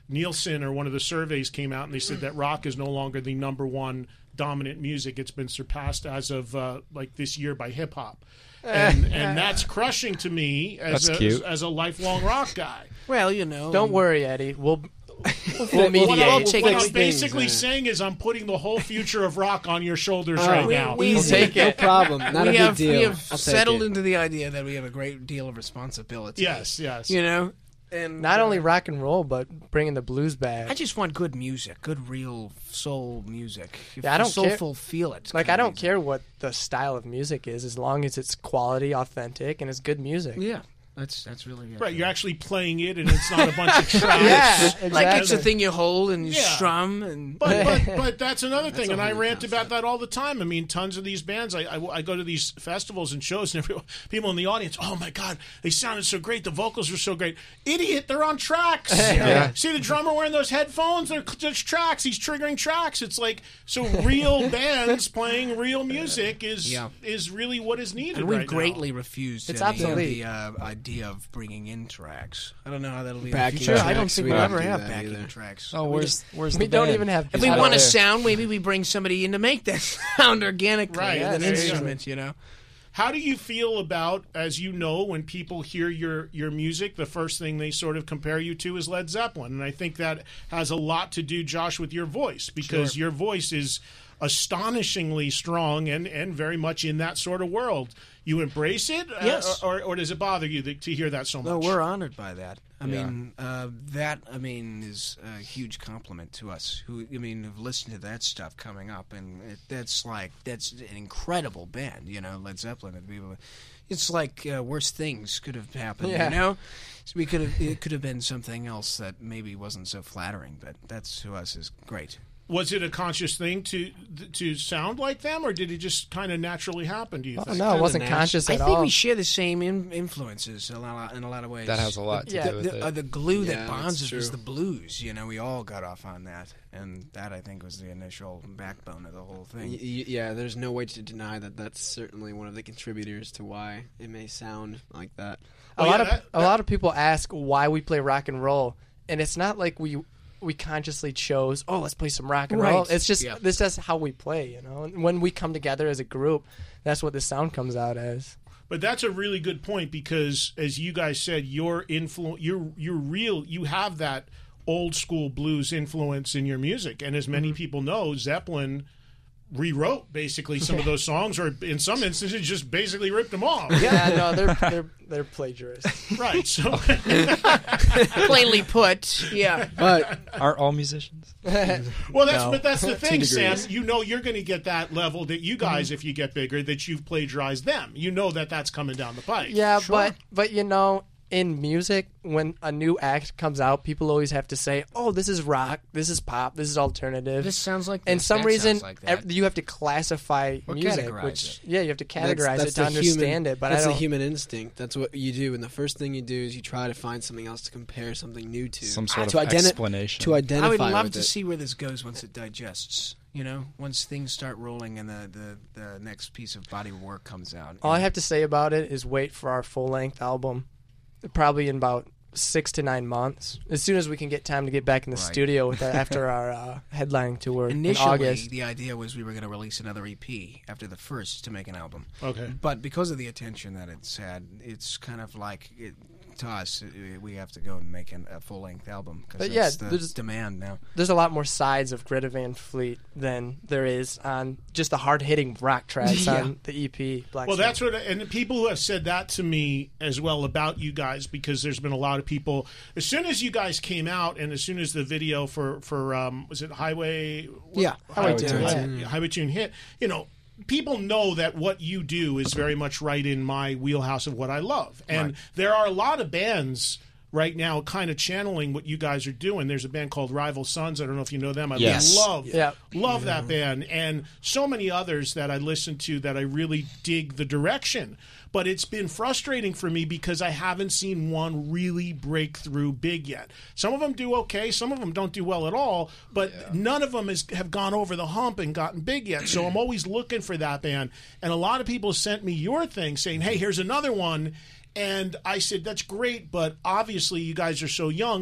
Nielsen or one of the surveys came out and they said that rock is no longer the number one dominant music. It's been surpassed as of uh, like this year by hip hop. And, and that's crushing to me as That's a, cute. as a lifelong rock guy. Well, you know. Don't worry, Eddie. We'll. What, we'll I'm, mediate. what I'm basically saying is I'm putting the whole future of rock on your shoulders Oh, right we- now. we- We'll take No it. problem. Not we a big have, deal. We have I'll take settled it. into the idea that we have a great deal of responsibility. Yes, yes. You know? And Not uh, only rock and roll, but bringing the blues back. I just want good music, good real soul music. If Yeah, I don't care- soulful feel it. Like, kind I of don't music. care what the style of music is, as long as it's quality, authentic, and it's good music. Yeah, that's that's really it. Right, you're actually playing it, and it's not a bunch of tracks. Yeah, exactly. Like it's a thing you hold and you Yeah. strum and. But, but but that's another thing, a and I whole rant concept. about that all the time. I mean, tons of these bands. I, I, I go to these festivals and shows, and everyone, people in the audience, oh my god, they sounded so great. The vocals were so great. Idiot, they're on tracks. Yeah. See the drummer wearing those headphones? They're just tracks. He's triggering tracks. It's like so real bands playing real music is Yeah. is really what is needed. And we right greatly now. refused It's any obsolete. of the uh, idea of bringing in tracks. I don't know how that'll be Backing in the future. I don't tracks, think we we'll don't ever do have that backing either. tracks. Oh, We where's where's We the don't band? even have. If we out want to there. sound, maybe we bring somebody in to make that sound organically Right, with an there you go. instrument, you know. How do you feel about, as you know, when people hear your, your music, the first thing they sort of compare you to is Led Zeppelin? And I think that has a lot to do, Josh, with your voice, because Sure. your voice is astonishingly strong and, and very much in that sort of world. You embrace it? uh, Yes. or, or does it bother you to, to hear that so much? No, we're honored by that. I Yeah. mean, uh, that I mean is a huge compliment to us. Who I mean, have listened to that stuff coming up, and it, that's like that's an incredible band. You know, Led Zeppelin. And people, it's like uh, worse things could have happened. Yeah. You know, so we could have it could have been something else that maybe wasn't so flattering, but that's to us is great. Was it a conscious thing to to sound like them, or did it just kind of naturally happen, do you Oh, think? no, it wasn't Kinda conscious I at think all. we share the same in- influences in a, lot, in a lot of ways. That has a lot to Yeah. do with the, it. uh, the glue Yeah, that bonds that's us was true. the blues. You know, we all got off on that, and that I think was the initial backbone of the whole Y- thing. y- yeah, there's no way to deny that that's certainly one of the contributors to why it may sound like that. a Oh, lot yeah, of that- a lot of people ask why we play rock and roll, and it's not like we we consciously chose, oh, let's play some rock and roll. Right. It's just Yeah. this is how we play, you know. And when we come together as a group, that's what the sound comes out as. But that's a really good point because, as you guys said, your influence, you're you're real. You have that old school blues influence in your music, and as many people know, Zeppelin rewrote basically some of those songs, or in some instances, just basically ripped them off. Yeah, no, they're they're they're plagiarists. Right. So Plainly put, yeah. But Aren't all musicians? well, that's No. but that's the thing, Sam. degrees. You know, you're going to get that level that you guys, if you get bigger, that you've plagiarized them. You know that that's coming down the pipe. Yeah, but but you know, in music, when a new act comes out, people always have to say, "Oh, this is rock, this is pop, this is alternative." This sounds like and this, some that reason, sounds like that. ev- you have to classify Or music, categorize which it. yeah, you have to categorize that's, that's it to the understand human, it. But that's I the don't. human instinct. That's what you do, and the first thing you do is you try to find something else to compare something new to. Some sort to of identi- explanation. To identify I would love with to it. see where this goes once it digests. You know, once things start rolling and the, the, the next piece of body of work comes out. All I have to say about it is wait for our full length album, probably in about six to nine months. As soon as we can get time to get back in the Right. studio with that after our uh, headlining tour Initially, in August. the idea was we were going to release another E P after the first to make an album. Okay. But because of the attention that it's had, it's kind of like it, to us, uh, we have to go and make an, a full length album because But that's yeah, the there's- demand now. There's a lot more sides of Greta Van Fleet than there is on just the hard hitting rock tracks Yeah. on the E P. Black Well, Sun. that's what, and the people who have said that to me as well about you guys, because there's been a lot of people. As soon as you guys came out, and as soon as the video for for um, was it Highway? Yeah, Highway, Highway Tune, Tune, yeah. Highway Tune hit. You know, people know that what you do is very much right in my wheelhouse of what I love, and Right. there are a lot of bands right now kind of channeling what you guys are doing. There's a band called Rival Sons. I don't know if you know them. I Yes. love Yeah. love that band, and so many others that I listen to that I really dig the direction. But it's been frustrating for me because I haven't seen one really break through big yet. Some of them do okay, some of them don't do well at all, but none of them has, have gone over the hump and gotten big yet. So I'm always looking for that band. And a lot of people sent me your thing saying, hey, here's another one. And I said, that's great, but obviously you guys are so young.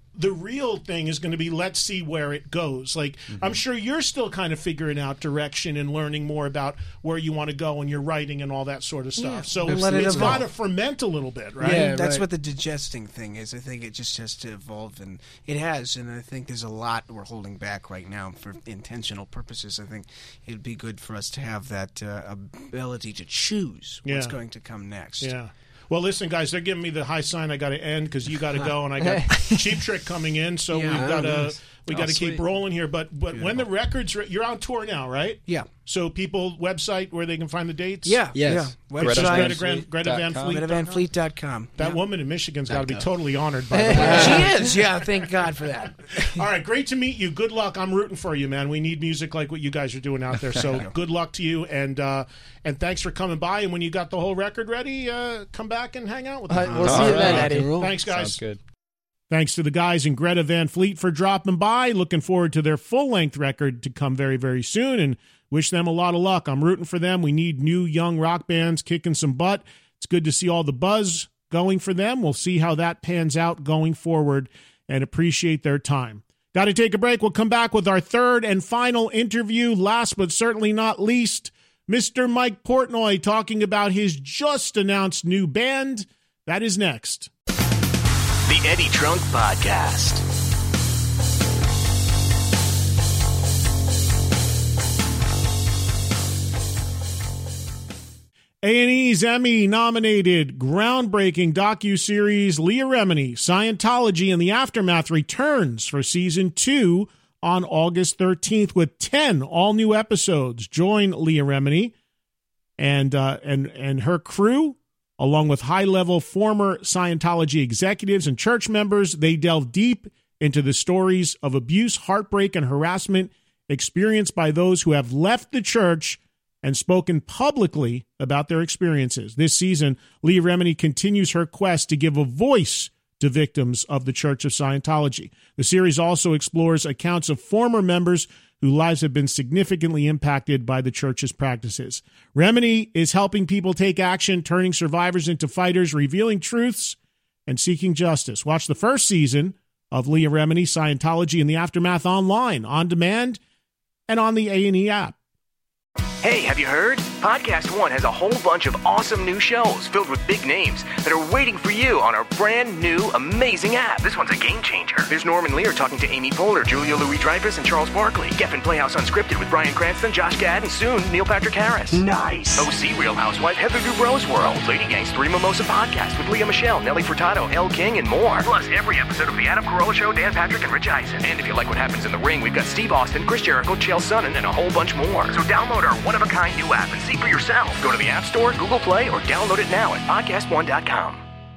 the real thing is going to be let's see where it goes. Like, mm-hmm. I'm sure you're still kind of figuring out direction and learning more about where you want to go and your writing and all that sort of stuff. Yeah, so let it's got to ferment a little bit, right? Yeah, that's right. what the digesting thing is. I think it just has to evolve, and it has. And I think there's a lot we're holding back right now for intentional purposes. I think it'd be good for us to have that uh, ability to choose what's Yeah. going to come next. Yeah. Well, listen, guys, they're giving me the high sign. I got to end because you got to go, and I got Cheap Trick coming in, so Yeah, we've got to nice. we got to Oh, keep sweet. rolling here. But but when the records, re- you're on tour now, right? Yeah. So people website where they can find the dates. Yeah. Yes. Yeah. It's just Website. Greta, Gran- Greta Van Fleet. Greta Van Fleet dot com. That Yeah. woman in Michigan's got to be Gov. totally honored by the way. She is. Yeah. Thank God for that. All right, great to meet you. Good luck. I'm rooting for you, man. We need music like what you guys are doing out there. So good luck to you, and uh, and thanks for coming by. And when you got the whole record ready, uh, come back and hang out with us. Uh, we'll see you then, Eddie. Thanks, guys. Sounds good. Thanks to the guys in Greta Van Fleet for dropping by. Looking forward to their full-length record to come very, very soon, and wish them a lot of luck. I'm rooting for them. We need new young rock bands kicking some butt. It's good to see all the buzz going for them. We'll see how that pans out going forward and appreciate their time. Got to take a break. We'll come back with our third and final interview. Last but certainly not least, Mister Mike Portnoy talking about his just-announced new band. That is next. The Eddie Trunk Podcast. A and E's Emmy-nominated, groundbreaking docuseries Leah Remini, Scientology and the Aftermath returns for season two on August thirteenth with ten all-new episodes. Join Leah Remini and uh, and and her crew, along with high-level former Scientology executives and church members. They delve deep into the stories of abuse, heartbreak, and harassment experienced by those who have left the church and spoken publicly about their experiences. This season, Leah Remini continues her quest to give a voice to victims of the Church of Scientology. The series also explores accounts of former members whose lives have been significantly impacted by the church's practices. Remini is helping people take action, turning survivors into fighters, revealing truths, and seeking justice. Watch the first season of Leah Remini, Scientology and the Aftermath online, on demand, and on the A and E app. Hey, have you heard? Podcast One has a whole bunch of awesome new shows filled with big names that are waiting for you on our brand new, amazing app. This one's a game changer. There's Norman Lear talking to Amy Poehler, Julia Louis-Dreyfus, and Charles Barkley. Geffen Playhouse Unscripted with Bryan Cranston, Josh Gad, and soon Neil Patrick Harris. Nice. O C Real Housewife Heather Dubrow's World. Lady Gang's Three Mimosa Podcast with Leah Michelle, Nelly Furtado, Elle King, and more. Plus, every episode of The Adam Carolla Show, Dan Patrick, and Rich Eisen. And if you like what happens in the ring, we've got Steve Austin, Chris Jericho, Chael Sonnen, and a whole bunch more. So download our one-of-a-kind new app and see for yourself. Go to the App Store, Google Play, or download it now at podcast one dot com.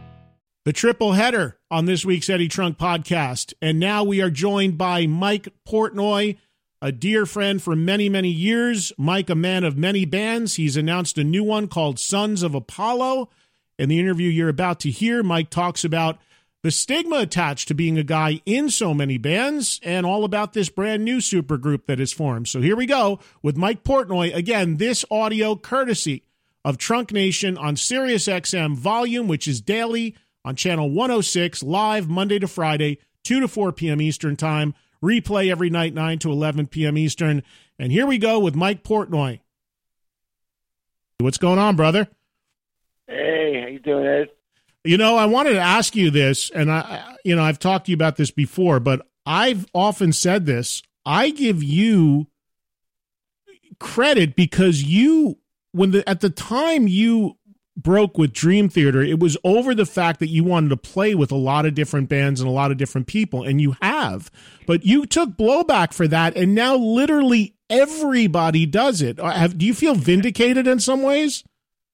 The triple header on this week's Eddie Trunk Podcast. And now we are joined by Mike Portnoy, a dear friend for many, many years. Mike, a man of many bands. He's announced a new one called Sons of Apollo. In the interview you're about to hear, Mike talks about the stigma attached to being a guy in so many bands, and all about this brand new supergroup that is formed. So here we go with Mike Portnoy. Again, this audio courtesy of Trunk Nation on Sirius X M Volume, which is daily on Channel one oh six, live Monday to Friday, two to four p.m. Eastern Time. Replay every night, nine to eleven p.m. Eastern. And here we go with Mike Portnoy. What's going on, brother? Hey, how you doing, Ed? You know, I wanted to ask you this, and I, you know, I've talked to you about this before, but I've often said this. I give you credit because you, when the at the time you broke with Dream Theater, it was over the fact that you wanted to play with a lot of different bands and a lot of different people, and you have. But you took blowback for that, and now literally everybody does it. Have, do you feel vindicated in some ways?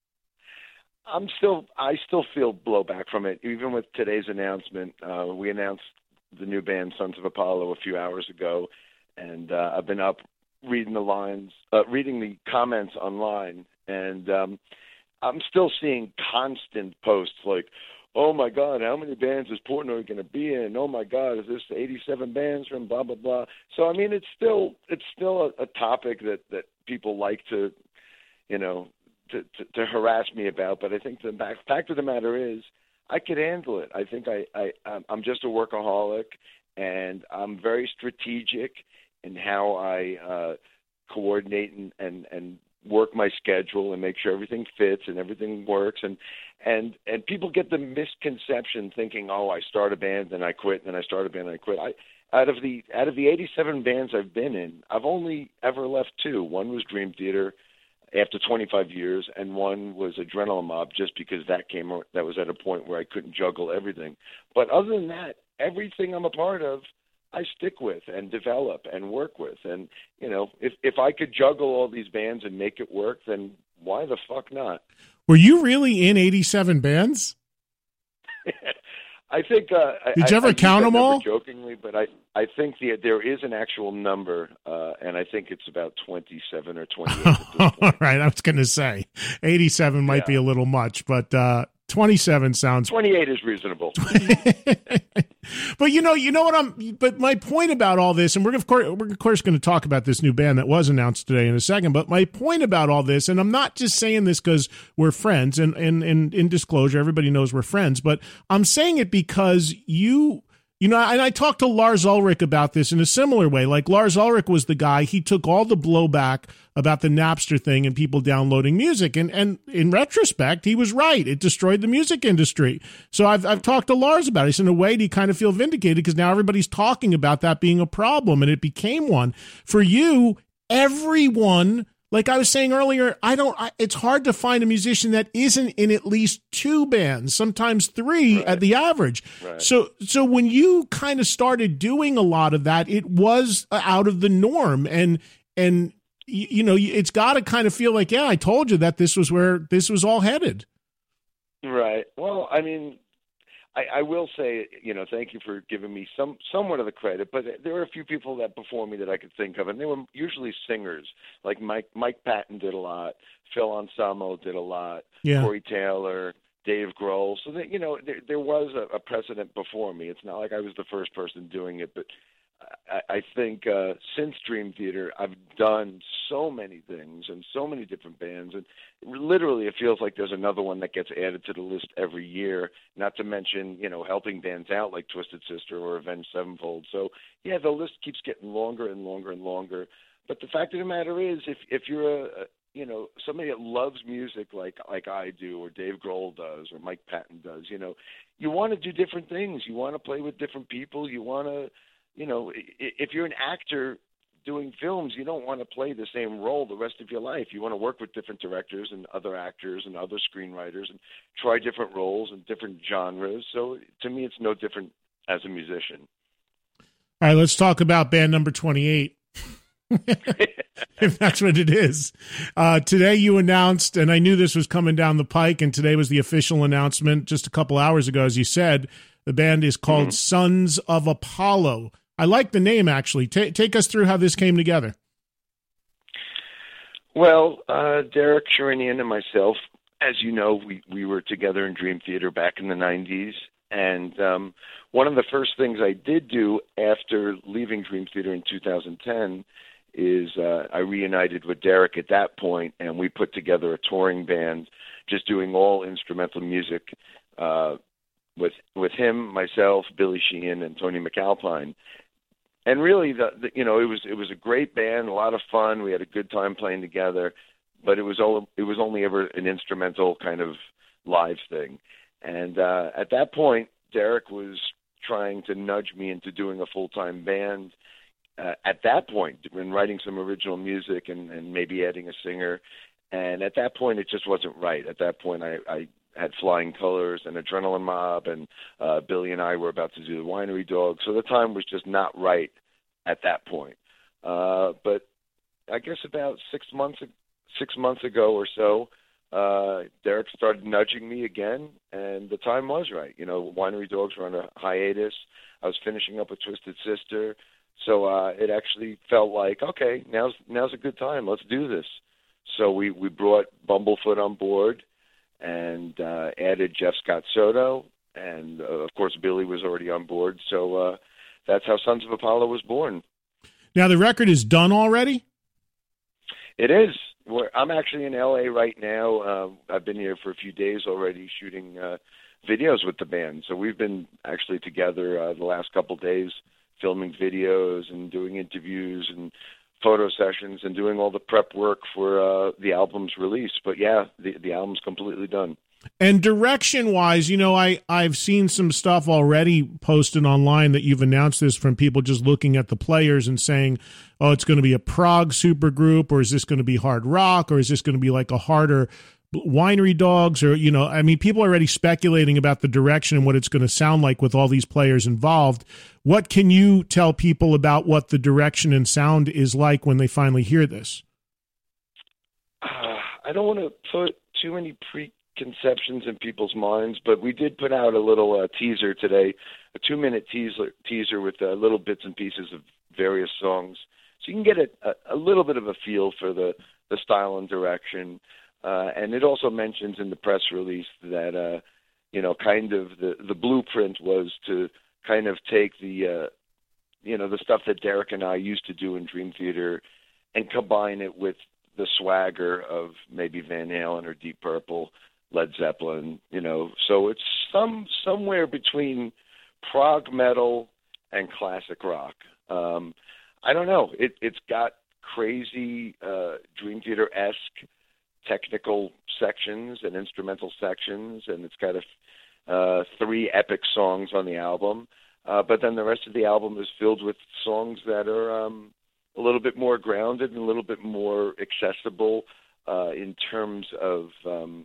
I'm still, I still feel blowback from it. Even with today's announcement, uh, we announced the new band Sons of Apollo a few hours ago, and uh, I've been up reading the lines, uh, reading the comments online, and um, I'm still seeing constant posts like, "Oh my God, how many bands is Portnoy going to be in? Oh my God, is this eighty-seven bands from blah blah blah?" So I mean, it's still, it's still a, a topic that that people like to, you know. To, to, to harass me about, but I think the fact of the matter is I could handle it. I think I, I I'm just a workaholic, and I'm very strategic in how I uh, coordinate and, and and work my schedule and make sure everything fits and everything works. And and and people get the misconception thinking, oh, I start a band and I quit, and then I start a band and I quit. I out of the out of the eighty-seven bands I've been in, I've only ever left two. One was Dream Theater after twenty-five years, and one was Adrenaline Mob, just because that came that was at a point where I couldn't juggle everything. But other than that, everything I'm a part of, I stick with and develop and work with. And you know, if if I could juggle all these bands and make it work, then why the fuck not? Were you really in eighty-seven bands? I think. Uh, Did you ever I, I count them all? Jokingly, but I, I think the, there is an actual number, uh, and I think it's about twenty-seven or twenty-eight. At this All right, I was going to say eighty-seven might Yeah. be a little much, but uh, twenty-seven sounds. twenty-eight is reasonable. But you know, you know what I'm. But my point about all this, and we're of course, we're of course going to talk about this new band that was announced today in a second. But my point about all this, and I'm not just saying this because we're friends, and and and in disclosure, everybody knows we're friends. But I'm saying it because you. You know, and I talked to Lars Ulrich about this in a similar way. Like, Lars Ulrich was the guy, he took all the blowback about the Napster thing and people downloading music. And, and in retrospect, he was right. It destroyed the music industry. So I've, I've talked to Lars about it. So in a way, do you kind of feel vindicated? Because now everybody's talking about that being a problem, and it became one. For you, everyone... Like I was saying earlier, I don't. I, it's hard to find a musician that isn't in at least two bands, sometimes three Right. at the average. Right. So, so when you kind of started doing a lot of that, it was out of the norm, and and you, you know, it's got to kind of feel like, yeah, I told you that this was where this was all headed. Right. Well, I mean, I, I will say, you know, thank you for giving me some somewhat of the credit, but there were a few people that before me that I could think of, and they were usually singers. Like Mike Mike Patton did a lot, Phil Anselmo did a lot, Yeah. Corey Taylor, Dave Grohl. So that, you know, there, there was a, a precedent before me. It's not like I was the first person doing it, but I, I think uh, since Dream Theater, I've done so many things and so many different bands, and literally it feels like there's another one that gets added to the list every year, not to mention, you know, helping bands out like Twisted Sister or Avenged Sevenfold. So, yeah, the list keeps getting longer and longer and longer. But the fact of the matter is, if if you're a, a you know, somebody that loves music like like I do, or Dave Grohl does, or Mike Patton does, you know, you want to do different things. You want to play with different people. You want to, you know, if you're an actor doing films, you don't want to play the same role the rest of your life. You want to work with different directors and other actors and other screenwriters and try different roles and different genres. So to me, it's no different as a musician. All right, let's talk about band number twenty-eight. If that's what it is. Uh, today you announced, and I knew this was coming down the pike, and today was the official announcement just a couple hours ago, as you said. The band is called mm-hmm. Sons of Apollo. I like the name, actually. Ta- take us through how this came together. Well, uh, Derek Sherinian and myself, as you know, we, we were together in Dream Theater back in the nineties. And um, one of the first things I did do after leaving Dream Theater in two thousand ten is uh, I reunited with Derek at that point, and we put together a touring band just doing all instrumental music uh, with with him, myself, Billy Sheehan, and Tony McAlpine. And really, the, the you know, it was it was a great band, a lot of fun. We had a good time playing together, but it was all it was only ever an instrumental kind of live thing. And uh, at that point, Derek was trying to nudge me into doing a full-time band. Uh, at that point, when writing some original music and, and maybe adding a singer. And at that point, it just wasn't right. At that point, I, I had Flying Colors and Adrenaline Mob, and uh, Billy and I were about to do the Winery Dog. So the time was just not right at that point. Uh, but I guess about six months six months ago or so, uh, Derek started nudging me again, and the time was right. You know, Winery Dogs were on a hiatus. I was finishing up with Twisted Sister. So uh, it actually felt like, okay, now's now's a good time. Let's do this. So we, we brought Bumblefoot on board and uh, added Jeff Scott Soto, and uh, of course Billy was already on board. So uh, that's how Sons of Apollo was born. Now the record is done already? It is. We're, I'm actually in L A right now. Uh, I've been here for a few days already shooting uh, videos with the band. So we've been actually together uh, the last couple days filming videos and doing interviews and photo sessions and doing all the prep work for uh, the album's release. But yeah, the, the album's completely done. And direction-wise, you know, I, I've seen some stuff already posted online that you've announced this from people just looking at the players and saying, oh, it's going to be a prog supergroup, or is this going to be hard rock, or is this going to be like a harder Winery Dogs, or, you know, I mean, people are already speculating about the direction and what it's going to sound like with all these players involved. What can you tell people about what the direction and sound is like when they finally hear this? Uh, I don't want to put too many pre conceptions in people's minds, but we did put out a little uh, teaser today, a two-minute teaser, teaser with uh, little bits and pieces of various songs, so you can get a, a, a little bit of a feel for the, the style and direction. Uh, and it also mentions in the press release that, uh, you know, kind of the, the blueprint was to kind of take the, uh, you know, the stuff that Derek and I used to do in Dream Theater and combine it with the swagger of maybe Van Halen or Deep Purple, Led Zeppelin, you know. So it's some somewhere between prog metal and classic rock. Um, I don't know. It, it's got crazy uh, Dream Theater-esque technical sections and instrumental sections, and it's got a, uh, three epic songs on the album. Uh, but then the rest of the album is filled with songs that are um, a little bit more grounded and a little bit more accessible uh, in terms of um,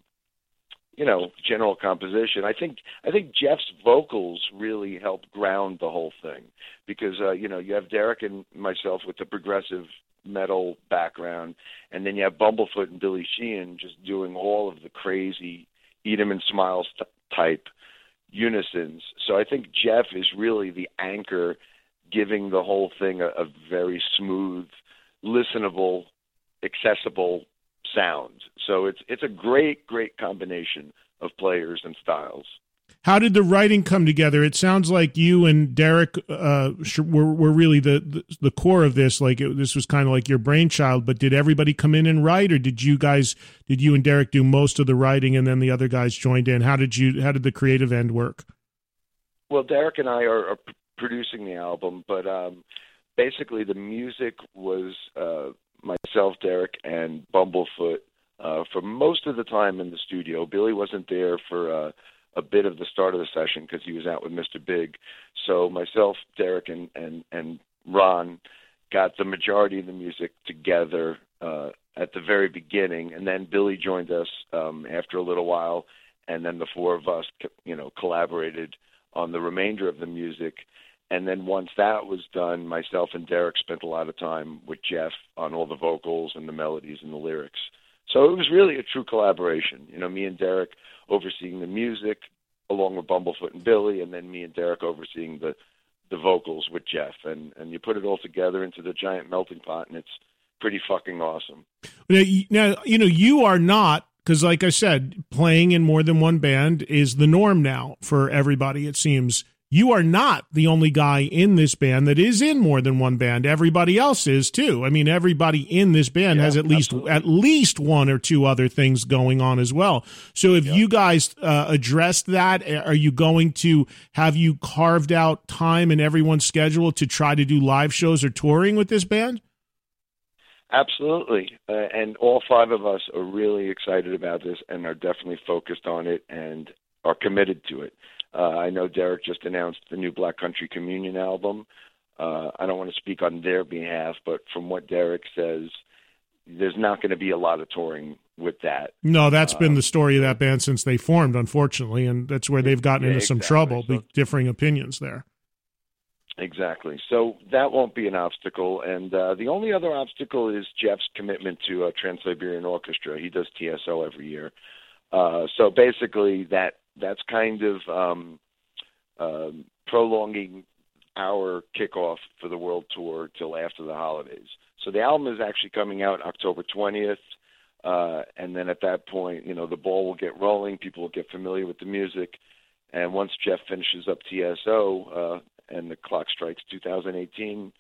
you know, general composition. I think I think Jeff's vocals really helped ground the whole thing because, uh, you know, you have Derek and myself with the progressive metal background, and then you have Bumblefoot and Billy Sheehan just doing all of the crazy Eat 'em and Smiles t- type unisons. So I think Jeff is really the anchor, giving the whole thing a, a very smooth, listenable, accessible sound. So it's it's a great, great combination of players and styles. How did the writing come together? It sounds like you and Derek uh, were, were really the, the, the core of this. Like it, this was kind of like your brainchild. But did everybody come in and write, or did you guys, did you and Derek do most of the writing, and then the other guys joined in? How did you? How did the creative end work? Well, Derek and I are, are producing the album, but um, basically the music was uh, myself, Derek, and Bumblefoot uh, for most of the time in the studio. Billy wasn't there for Uh, a bit of the start of the session because he was out with Mister Big. So myself, Derek, and, and, and Ron got the majority of the music together uh, at the very beginning, and then Billy joined us um, after a little while, and then the four of us, you know, collaborated on the remainder of the music. And then once that was done, myself and Derek spent a lot of time with Jeff on all the vocals and the melodies and the lyrics. So it was really a true collaboration. You know, me and Derek overseeing the music along with Bumblefoot and Billy, and then me and Derek overseeing the, the vocals with Jeff. And, and you put it all together into the giant melting pot, and it's pretty fucking awesome. Now, you know, you are not, because like I said, playing in more than one band is the norm now for everybody, it seems. You are not the only guy in this band that is in more than one band. Everybody else is too. I mean, everybody in this band yeah, has at least absolutely. at least one or two other things going on as well. So if yep. you guys uh, addressed that, are you going to have you carved out time in everyone's schedule to try to do live shows or touring with this band? Absolutely. Uh, and all five of us are really excited about this and are definitely focused on it and are committed to it. Uh, I know Derek just announced the new Black Country Communion album. Uh, I don't want to speak on their behalf, but from what Derek says, there's not going to be a lot of touring with that. No, that's um, been the story of that band since they formed, unfortunately, and that's where they've gotten into exactly. some trouble, so, differing opinions there. Exactly. So that won't be an obstacle. And uh, the only other obstacle is Jeff's commitment to uh, Trans-Siberian Orchestra. He does T S O every year. Uh, so basically that that's kind of um, um, prolonging our kickoff for the world tour till after the holidays. So the album is actually coming out October twentieth, uh, and then at that point, you know, the ball will get rolling, people will get familiar with the music, and once Jeff finishes up T S O uh, and the clock strikes two thousand eighteen,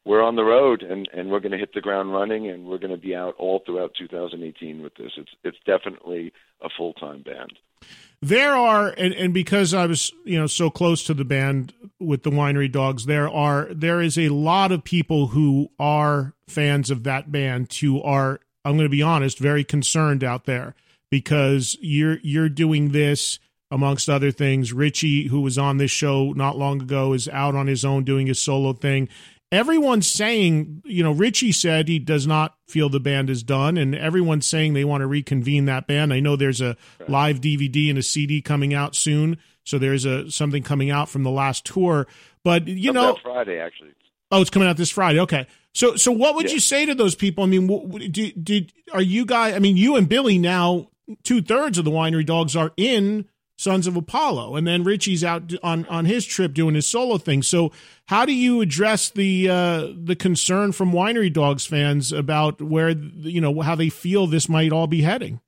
we're on the road, and, and we're going to hit the ground running, and we're going to be out all throughout two thousand eighteen with this. It's it's definitely a full-time band. There are, and, and because I was, you know, so close to the band with the Winery Dogs, there are there is a lot of people who are fans of that band who are, I'm going to be honest, very concerned out there, because you're you're doing this amongst other things. Richie, who was on this show not long ago, is out on his own doing his solo thing. Everyone's saying, you know, Richie said he does not feel the band is done, and everyone's saying they want to reconvene that band. I know there's a live D V D and a C D coming out soon, so there's a something coming out from the last tour. But, you Comes know... out Friday, actually. Oh, it's coming out this Friday. Okay. So so what would Yeah. you say to those people? I mean, what, did, did, are you guys... I mean, you and Billy now, two-thirds of the Winery Dogs are in Sons of Apollo, and then Richie's out on, on his trip doing his solo thing. So how do you address the uh, the concern from Winery Dogs fans about where, you know, how they feel this might all be heading?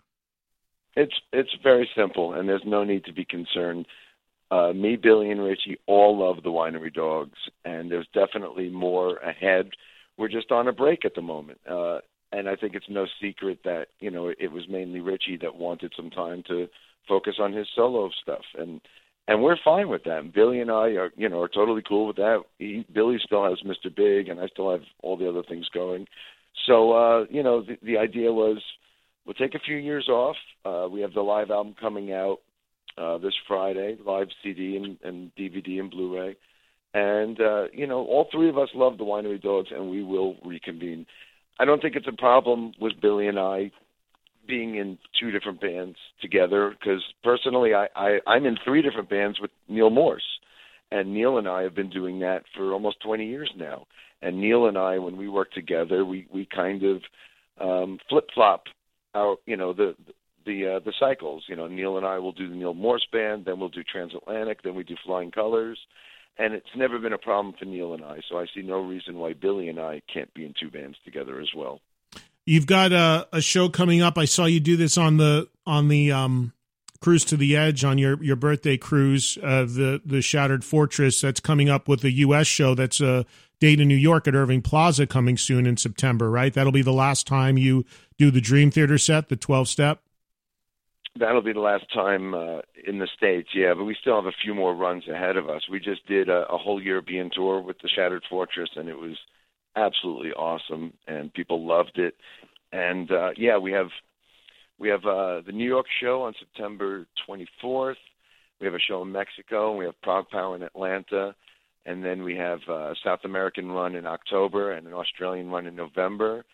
It's it's very simple, and there's no need to be concerned. Uh, me, Billy, and Richie all love the Winery Dogs, and there's definitely more ahead. We're just on a break at the moment, uh, and I think it's no secret that, you know, it was mainly Richie that wanted some time to focus on his solo stuff, and and we're fine with that. And Billy and I are, you know, are totally cool with that. He, Billy still has Mister Big, and I still have all the other things going. So, uh, you know, the, the idea was we'll take a few years off. Uh, we have the live album coming out uh, this Friday, live C D and, and D V D and Blu-ray. And, uh, you know, all three of us love the Winery Dogs, and we will reconvene. I don't think it's a problem with Billy and I being in two different bands together, because personally I, I, I'm in three different bands with Neil Morse. And Neil and I have been doing that for almost twenty years now. And Neil and I, when we work together, we, we kind of um, flip-flop our, you know, the the uh, the cycles. You know, Neil and I will do the Neil Morse band, then we'll do Transatlantic, then we do Flying Colors. And it's never been a problem for Neil and I, so I see no reason why Billy and I can't be in two bands together as well. You've got a, a show coming up. I saw you do this on the on the um, Cruise to the Edge on your, your birthday cruise, uh, the the Shattered Fortress. That's coming up with a U S show. That's a date in New York at Irving Plaza coming soon in September, right? That'll be the last time you do the Dream Theater set, the twelve-step? That'll be the last time uh, in the States, yeah, but we still have a few more runs ahead of us. We just did a, a whole European tour with the Shattered Fortress, and it was absolutely awesome, and people loved it. And uh, yeah, we have we have uh, the New York show on September twenty-fourth. We have a show in Mexico, and we have Prague Power in Atlanta, and then we have a South American run in October and an Australian run in November,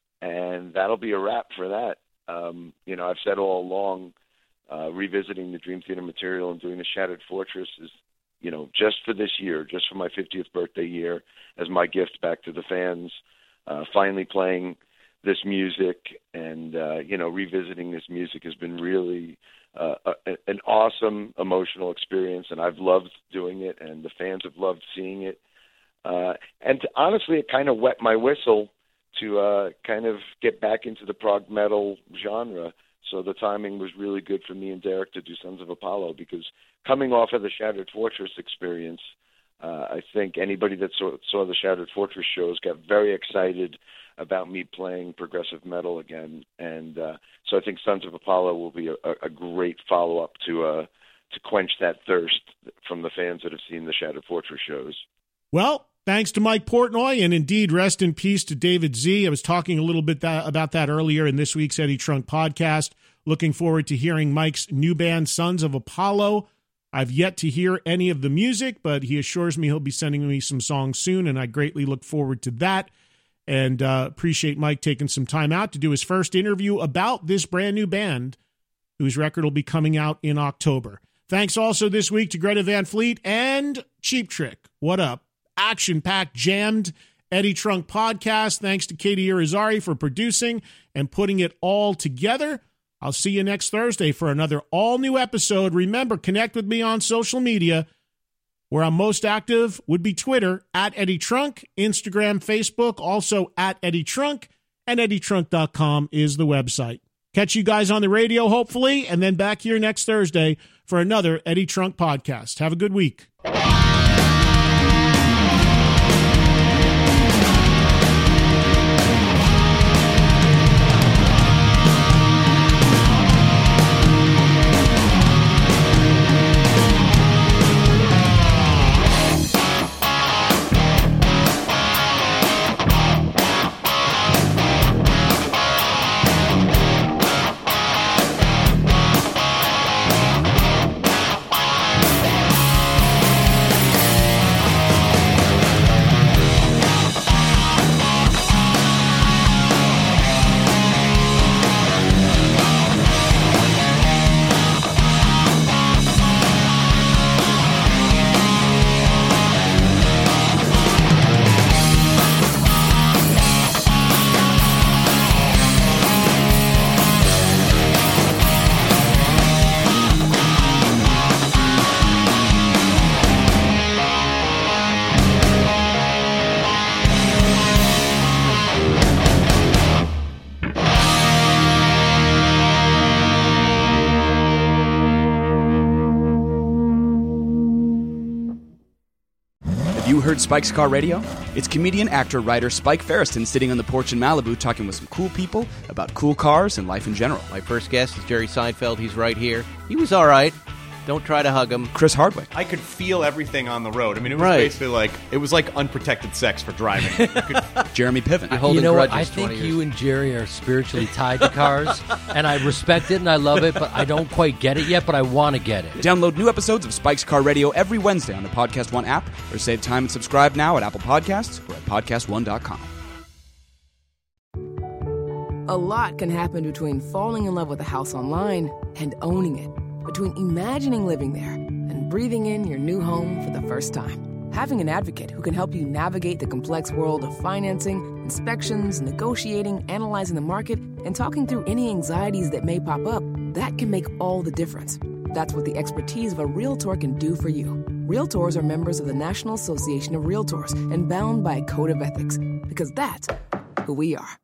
and that'll be a wrap for that. Um, you know, I've said all along, uh, revisiting the Dream Theater material and doing the Shattered Fortress is, you know, just for this year, just for my fiftieth birthday year, as my gift back to the fans, uh, finally playing this music and, uh, you know, revisiting this music has been really uh, a, an awesome emotional experience, and I've loved doing it, and the fans have loved seeing it. Uh, and to, honestly, it kind of wet my whistle to uh, kind of get back into the prog metal genre. So the timing was really good for me and Derek to do Sons of Apollo, because coming off of the Shattered Fortress experience, uh, I think anybody that saw, saw the Shattered Fortress shows got very excited about me playing progressive metal again. And uh, so I think Sons of Apollo will be a, a great follow-up to uh, to quench that thirst from the fans that have seen the Shattered Fortress shows. Well, thanks to Mike Portnoy, and indeed, rest in peace to David Z. I was talking a little bit that, about that earlier in this week's Eddie Trunk podcast. Looking forward to hearing Mike's new band, Sons of Apollo. I've yet to hear any of the music, but he assures me he'll be sending me some songs soon, and I greatly look forward to that. And uh, appreciate Mike taking some time out to do his first interview about this brand new band, whose record will be coming out in October. Thanks also this week to Greta Van Fleet and Cheap Trick. What up? Action-packed, jammed Eddie Trunk podcast. Thanks to Katie Irizarry for producing and putting it all together. I'll see you next Thursday for another all-new episode. Remember, connect with me on social media. Where I'm most active would be Twitter, at Eddie Trunk, Instagram, Facebook, also at Eddie Trunk, and eddie trunk dot com is the website. Catch you guys on the radio, hopefully, and then back here next Thursday for another Eddie Trunk podcast. Have a good week. heard Spike's Car Radio? It's comedian, actor, writer Spike Ferriston sitting on the porch in Malibu talking with some cool people about cool cars and life in general. My first guest is Jerry Seinfeld. He's right here. He was all right. Don't try to hug him. Chris Hardwick. I could feel everything on the road. I mean, it was Right. basically like it was like unprotected sex for driving. You could- Jeremy Piven. You know what? I think you and Jerry are spiritually tied to cars, and I respect it and I love it, but I don't quite get it yet, but I want to get it. Download new episodes of Spike's Car Radio every Wednesday on the Podcast One app, or save time and subscribe now at Apple Podcasts or at podcast one dot com. A lot can happen between falling in love with a house online and owning it. Between imagining living there and breathing in your new home for the first time. Having an advocate who can help you navigate the complex world of financing, inspections, negotiating, analyzing the market, and talking through any anxieties that may pop up, that can make all the difference. That's what the expertise of a Realtor can do for you. Realtors are members of the National Association of Realtors and bound by a code of ethics, because that's who we are.